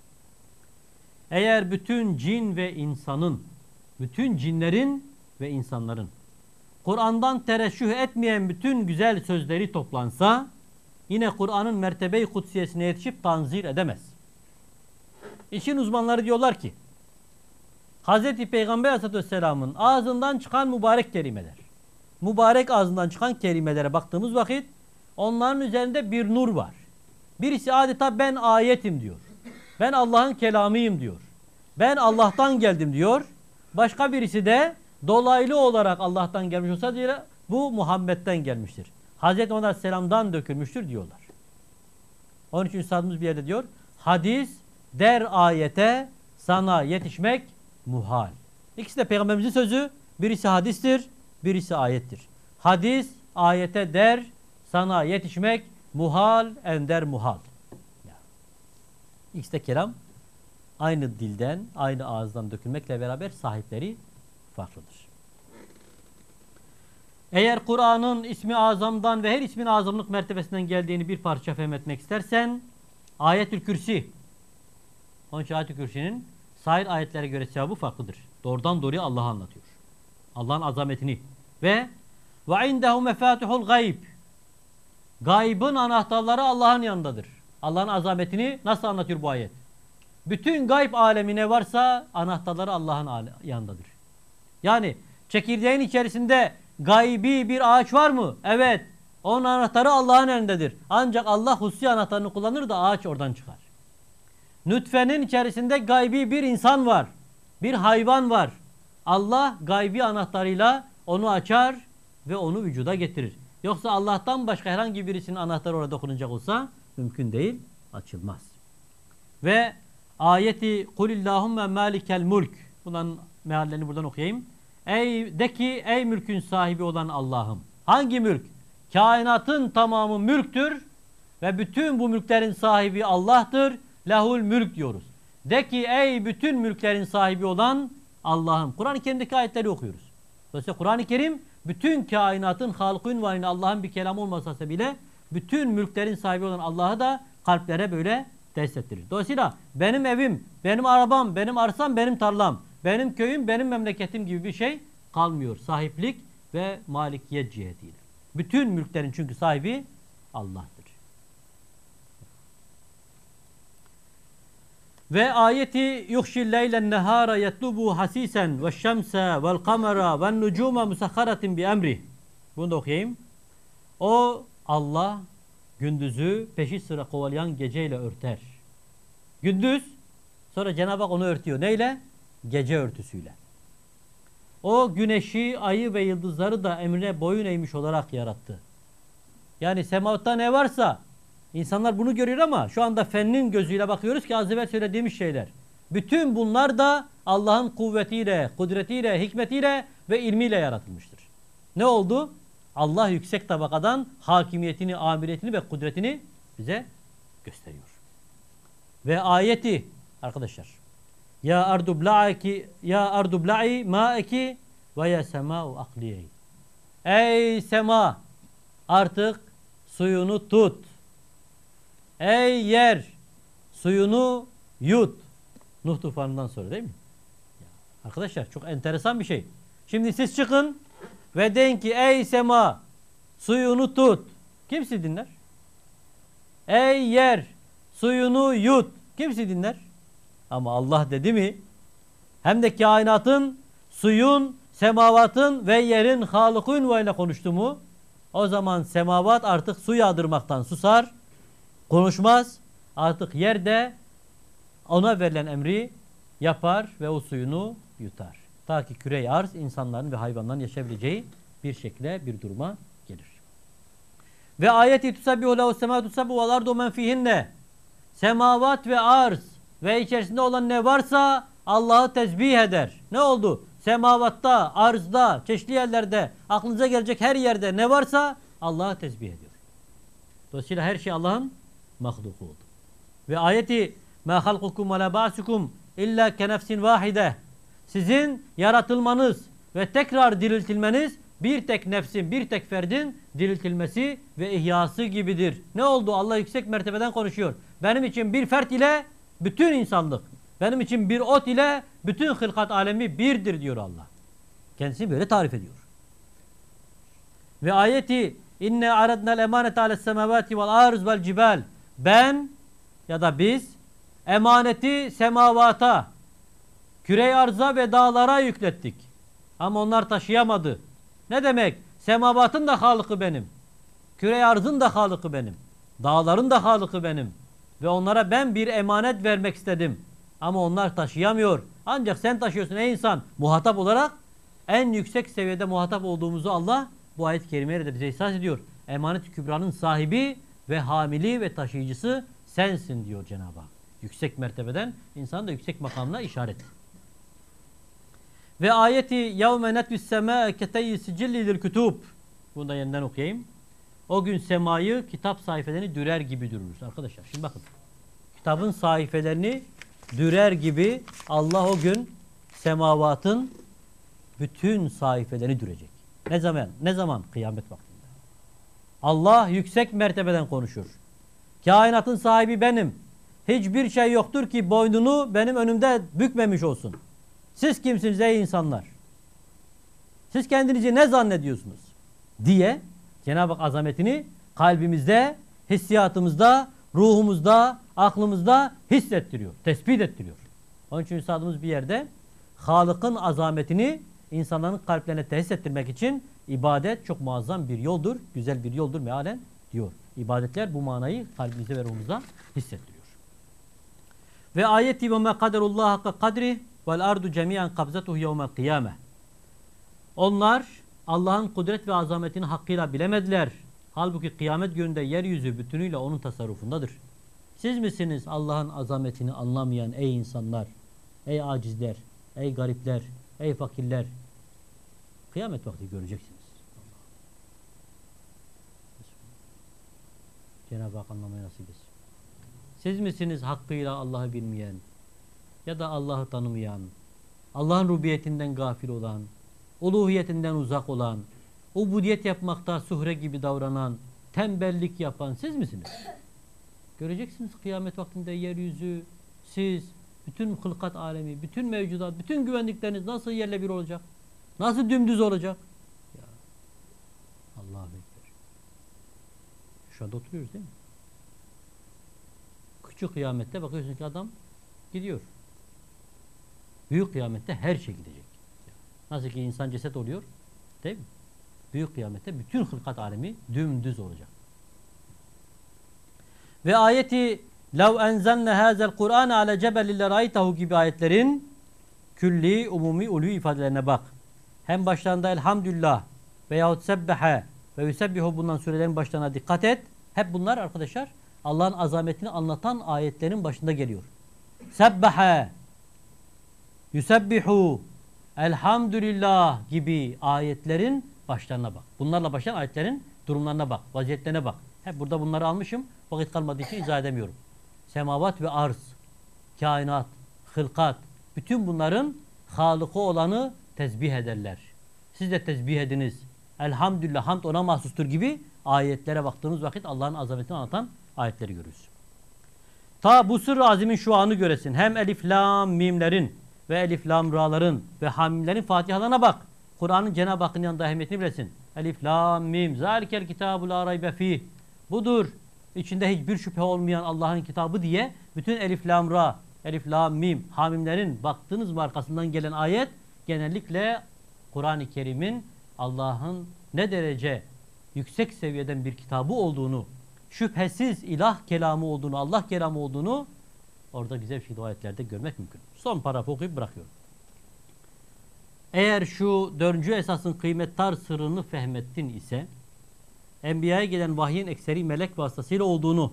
Eğer bütün cin ve insanın, bütün cinlerin ve insanların Kur'an'dan tereşüh etmeyen bütün güzel sözleri toplansa yine Kur'an'ın mertebe-i kutsiyesine yetişip tanzir edemez. İşin uzmanları diyorlar ki Hz. Peygamber Aleyhisselam'ın ağzından çıkan mübarek kelimeler, mübarek ağzından çıkan kelimelere baktığımız vakit onların üzerinde bir nur var. Birisi adeta ben ayetim diyor. Ben Allah'ın kelamıyım diyor. Ben Allah'tan geldim diyor. Başka birisi de dolaylı olarak Allah'tan gelmiş olsa Bu Muhammed'den gelmiştir. Hazreti Muhammed Aleyhisselam'dan dökülmüştür diyorlar. Onun için üstadımız bir yerde diyor. Hadis der ayete sana yetişmek muhal. İkisi de Peygamberimizin sözü. Birisi hadistir, birisi ayettir. Hadis ayete der sana yetişmek muhal, ender muhal. İkisi de kelam aynı dilden, aynı ağızdan dökülmekle beraber sahipleri farklıdır. Eğer Kur'an'ın ismi azamdan ve her ismin azamlık mertebesinden geldiğini bir parça fehmetmek istersen Ayetül Kürsi. Onun için Ayetül Kürsi'nin sair ayetlere göre sevabı farklıdır. Doğrudan doğruya Allah'ı anlatıyor. Allah'ın azametini. Ve indehu mefatihul gayb. Gaybın anahtarları Allah'ın yanındadır. Allah'ın azametini nasıl anlatıyor bu ayet? Bütün gayb alemi ne varsa anahtarları Allah'ın yanındadır. Yani çekirdeğin içerisinde gaybi bir ağaç var mı? Evet. Onun anahtarı Allah'ın elindedir. Ancak Allah hususi anahtarını kullanır da ağaç oradan çıkar. Nütfenin içerisinde gaybi bir insan var. Bir hayvan var. Allah gaybi anahtarıyla onu açar ve onu vücuda getirir. Yoksa Allah'tan başka herhangi birisinin anahtarı orada dokunacak olsa mümkün değil, açılmaz. Ve ayeti kulillahümme malikel mulk. Bunların meallerini buradan okuyayım. De ki ey mülkün sahibi olan Allah'ım. Hangi mülk? Kainatın tamamı mülktür ve bütün bu mülklerin sahibi Allah'tır. Lehul mülk diyoruz. De ki ey bütün mülklerin sahibi olan Allah'ım. Kur'an-ı Kerim'deki ayetleri okuyoruz. Dolayısıyla Kur'an-ı Kerim bütün kainatın Halık-ı Ünvanı'nın Allah'ın bir kelamı olmasa bile bütün mülklerin sahibi olan Allah'ı da kalplere böyle test ettirir. Dolayısıyla benim evim, benim arabam, benim arsam, benim tarlam, benim köyüm, benim memleketim gibi bir şey kalmıyor. Sahiplik ve malikiyet cihetiyle. Bütün mülklerin çünkü sahibi Allah'tır. Ve ayeti yuhşil leylen nehara yetlubu hasisen ve şemse vel kamera ve nucuma musakharatin bi emri. Bunu da okuyayım. O Allah gündüzü peşi sıra kovalayan geceyle örter. Gündüz sonra Cenab-ı Hak onu örtüyor. Neyle? Gece örtüsüyle. O güneşi, ayı ve yıldızları da emrine boyun eğmiş olarak yarattı. Yani semavatta ne varsa insanlar bunu görüyor ama şu anda fennin gözüyle bakıyoruz ki az evvel söylediğimiz şeyler. Bütün bunlar da Allah'ın kuvvetiyle, kudretiyle, hikmetiyle ve ilmiyle yaratılmıştır. Ne oldu? Allah yüksek tabakadan hakimiyetini, amiriyetini ve kudretini bize gösteriyor. Ve ayeti arkadaşlar. Ya ardu bla'aki ya ardu bla'i ma'eki ve ya sema'u akliye. Ey sema artık suyunu tut. Ey yer suyunu yut. Nuh tufanından sonra değil mi? Arkadaşlar çok enteresan bir şey. Şimdi siz çıkın ve deyin ki ey sema suyunu tut. Kim sizi dinler? Ey yer suyunu yut. Kim sizi dinler? Ama Allah dedi mi? Hem de kainatın, suyun, semavatın ve yerin Halık-ı ile konuştu mu? O zaman semavat artık su yağdırmaktan susar, konuşmaz. Artık yer de ona verilen emri yapar ve o suyunu yutar. Ta ki küre-i arz insanların ve hayvanların yaşayabileceği bir şekilde bir duruma gelir. Ve ayeti tusabbihu lehu semâtu sabbu vel ardu men fihinne. Semavat ve arz ve içerisinde olan ne varsa Allah'ı tesbih eder. Ne oldu? Semavatta, arzda, çeşitli yerlerde, aklınıza gelecek her yerde ne varsa Allah'ı tesbih ediyor. Dolayısıyla her şey Allah'ın mahluku oldu. Ve ayeti مَا خَلْقُكُمْ وَلَا بَعْسُكُمْ اِلَّا كَنَفْسٍ وَاحِدَةٍ. Sizin yaratılmanız ve tekrar diriltilmeniz bir tek nefsin, bir tek ferdin diriltilmesi ve ihyası gibidir. Ne oldu? Allah yüksek mertebeden konuşuyor. Benim için bir fert ile bütün insanlık, benim için bir ot ile bütün hılkat alemi birdir diyor Allah. Kendisi böyle tarif ediyor. Ve ayeti inne aradna'l emanete ales semavati vel arz vel cibal. Ben ya da biz emaneti semavata, küre-i arza ve dağlara yüklettik. Ama onlar taşıyamadı. Ne demek? Semavatın da halıkı benim. Küre-i arzın da halıkı benim. Dağların da halıkı benim. Ve onlara ben bir emanet vermek istedim. Ama onlar taşıyamıyor. Ancak sen taşıyorsun ey insan. Muhatap olarak en yüksek seviyede muhatap olduğumuzu Allah bu ayet-i kerimeyle de bize ihsas ediyor. Emanet-i kübranın sahibi ve hamili ve taşıyıcısı sensin diyor Cenab-ı Hak. Yüksek mertebeden insan da yüksek makamına işaret. Ve ayeti yevme netvis semâe keteyyi sicillil kütûb. Bunu da yeniden okuyayım. O gün semayı kitap sayfelerini dürer gibi dürürüz arkadaşlar. Şimdi bakın. Kitabın sayfelerini dürer gibi Allah o gün semavatın bütün sayfelerini dürecek. Ne zaman? Ne zaman? Kıyamet vaktinde. Allah yüksek mertebeden konuşur. Kainatın sahibi benim. Hiçbir şey yoktur ki boynunu benim önümde bükmemiş olsun. Siz kimsiniz ey insanlar? Siz kendinizi ne zannediyorsunuz? Diye Cenab-ı Hak azametini kalbimizde, hissiyatımızda, ruhumuzda, aklımızda hissettiriyor, tespit ettiriyor. Onun için üstadımız bir yerde Halık'ın azametini insanların kalplerine tesis ettirmek için ibadet çok muazzam bir yoldur, güzel bir yoldur mealen diyor. İbadetler bu manayı kalbimize ve ruhumuza hissettiriyor. Ve ayeti ve me kaderullah hakka kadri vel ardu cemiyen kabzetuhu yevmel kıyame. Onlar Allah'ın kudret ve azametini hakkıyla bilemediler. Halbuki kıyamet gününde yeryüzü bütünüyle onun tasarrufundadır. Siz misiniz Allah'ın azametini anlamayan ey insanlar, ey acizler, ey garipler, ey fakirler? Kıyamet vakti göreceksiniz. Cenab-ı Hak anlamayı nasip etsin. Siz misiniz hakkıyla Allah'ı bilmeyen ya da Allah'ı tanımayan, Allah'ın rububiyetinden gafil olan, uluhiyetinden uzak olan, ubudiyet yapmakta suhre gibi davranan, tembellik yapan siz misiniz? Göreceksiniz kıyamet vaktinde yeryüzü, siz, bütün hılkat alemi, bütün mevcudat, bütün güvenlikleriniz nasıl yerle bir olacak? Nasıl dümdüz olacak? Ya, Allah'a bekler. Şu anda oturuyoruz değil mi? Küçük kıyamette bakıyorsun ki adam gidiyor. Büyük kıyamette her şey gidecek. Nasıl ki insan ceset oluyor, değil mi? Büyük kıyamette bütün hılkat alemi dümdüz olacak. Ve ayeti لَوْ اَنْزَلْنَ هَذَا الْقُرْآنَ عَلَى جَبَلِ لَرَيْتَهُ gibi ayetlerin külli, umumi, ulû ifadelerine bak. Hem başlarında elhamdülillah veyahut sebbehe ve yusebbihu bundan surelerin başlarına dikkat et. Hep bunlar arkadaşlar Allah'ın azametini anlatan ayetlerin başında geliyor. Sebbehe, yusebbihu, elhamdülillah gibi ayetlerin başlarına bak. Bunlarla başlayan ayetlerin durumlarına bak, vaziyetlerine bak. Hep burada bunları almışım. Vakit kalmadığı için izah edemiyorum. Semavat ve arz, kainat, hılkat, bütün bunların Halık'ı olanı tesbih ederler. Siz de tesbih ediniz. Elhamdülillah, hamd ona mahsustur gibi ayetlere baktığınız vakit Allah'ın azametini anlatan ayetleri görürüz. Ta bu sır-ı azimin şu anı göresin. Hem elif lam mimlerin ve elif lam ra'ların ve hamimlerin fatihalarına bak. Kur'an'ın Cenab-ı Hakk'ın yanında ehemmiyetini bilesin. Elif lam mim zalikel kitabu la raybe fih. Budur. İçinde hiçbir şüphe olmayan Allah'ın kitabı diye bütün elif lam ra, elif lam mim hamimlerin baktığınız mı arkasından gelen ayet genellikle Kur'an-ı Kerim'in Allah'ın ne derece yüksek seviyeden bir kitabı olduğunu, şüphesiz ilah kelamı olduğunu, Allah kelamı olduğunu orada güzel bir şey ayetlerde görmek mümkün. Son paragrafı okuyup bırakıyorum. Eğer şu dördüncü esasın kıymettar sırrını fehmettin ise Enbiya'ya gelen vahyin ekseri melek vasıtasıyla olduğunu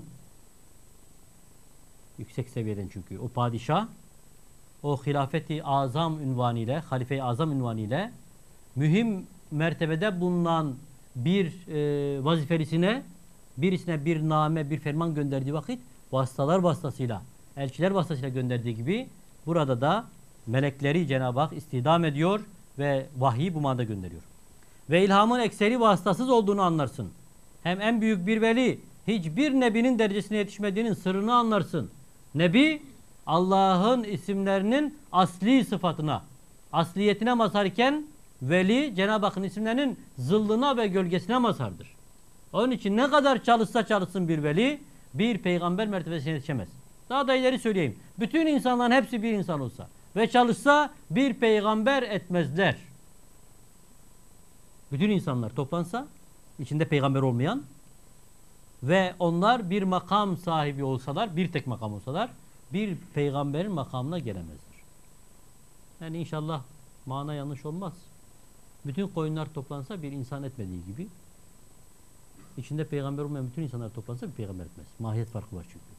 yüksek seviyeden çünkü o padişah o hilafeti azam ünvanıyla, halife-i azam ünvanıyla mühim mertebede bulunan bir vazifelisine birisine bir name, bir ferman gönderdiği vakit vasıtalar vasıtasıyla, elçiler vasıtasıyla gönderdiği gibi burada da melekleri Cenab-ı Hak istihdam ediyor ve vahyi bu manada gönderiyor. Ve ilhamın ekseri vasıtasız olduğunu anlarsın. Hem en büyük bir veli hiçbir nebinin derecesine yetişmediğinin sırrını anlarsın. Nebi Allah'ın isimlerinin asli sıfatına, asliyetine mazharken veli Cenab-ı Hakk'ın isimlerinin zıllına ve gölgesine mazhardır. Onun için ne kadar çalışsa çalışsın bir veli bir peygamber mertebesine yetişemez. Daha da ileri söyleyeyim. Bütün insanların hepsi bir insan olsa ve çalışsa bir peygamber etmezler. Bütün insanlar toplansa içinde peygamber olmayan ve onlar bir makam sahibi olsalar, bir tek makam olsalar bir peygamberin makamına gelemezler. Yani inşallah mana yanlış olmaz. bütün koyunlar toplansa bir insan etmediği gibi içinde peygamber olmayan bütün insanlar toplansa bir peygamber etmez. Mahiyet farkı var çünkü.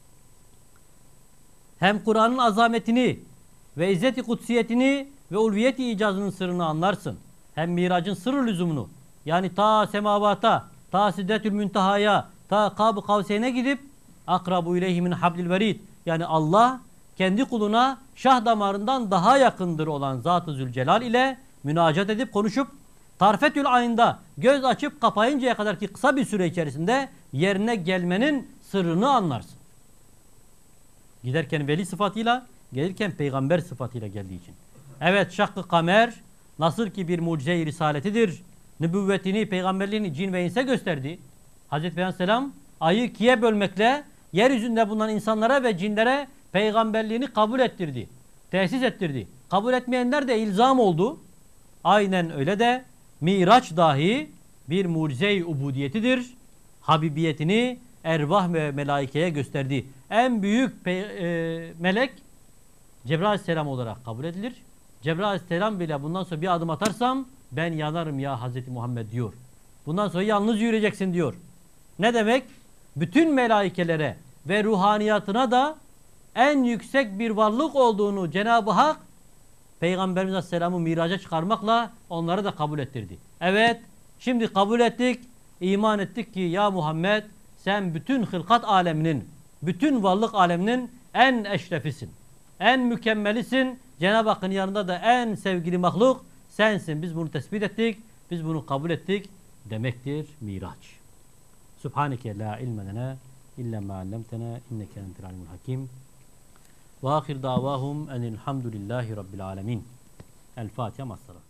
Hem Kur'an'ın azametini ve izzeti kutsiyetini ve ulviyeti icazının sırrını anlarsın. Hem miracın sırrı lüzumunu, yani ta semavata, ta siddetül müntehaya, ta Kab-ı Kavseyn'e gidip akrabu ileyhi min hablil verid, yani Allah kendi kuluna şah damarından daha yakındır olan Zat-ı Zülcelal ile münacat edip konuşup tarfetül ayında göz açıp kapayıncaya kadar ki kısa bir süre içerisinde yerine gelmenin sırrını anlarsın. Giderken veli sıfatıyla, gelirken peygamber sıfatıyla geldiği için. Evet, şakkı kamer nasıl ki bir mucize-i risaletidir. Nübüvvetini, peygamberliğini cin ve inse gösterdi. Hazreti Peygamber Aleyhisselam ayı ikiye bölmekle yeryüzünde bulunan insanlara ve cinlere peygamberliğini kabul ettirdi. Tesis ettirdi. Kabul etmeyenler de ilzam oldu. Aynen öyle de Miraç dahi bir mucize-i ubudiyetidir. Habibiyetini ervah ve melaikeye gösterdi. En büyük melek Cebrail Aleyhisselam olarak kabul edilir. Cebrail Aleyhisselam bile bundan sonra bir adım atarsam ben yanarım ya Hazreti Muhammed diyor. Bundan sonra yalnız yürüyeceksin diyor. Ne demek? Bütün melaikelere ve ruhaniyatına da en yüksek bir varlık olduğunu Cenab-ı Hak Peygamberimiz Aleyhisselam'ı miraca çıkarmakla onları da kabul ettirdi. Evet, şimdi kabul ettik, iman ettik ki ya Muhammed sen bütün hılkat aleminin, bütün varlık aleminin en eşrefisin. En mükemmelisin. Cenab-ı Hakk'ın yanında da en sevgili mahluk sensin. Biz bunu tespit ettik, biz bunu kabul ettik demektir Miraç. Subhaneke la ilme lena illa ma allamtena inneke entel alimul hakim. Ve ahir davahum enilhamdülillahi rabbil alemin. El Fatiha. Massalam.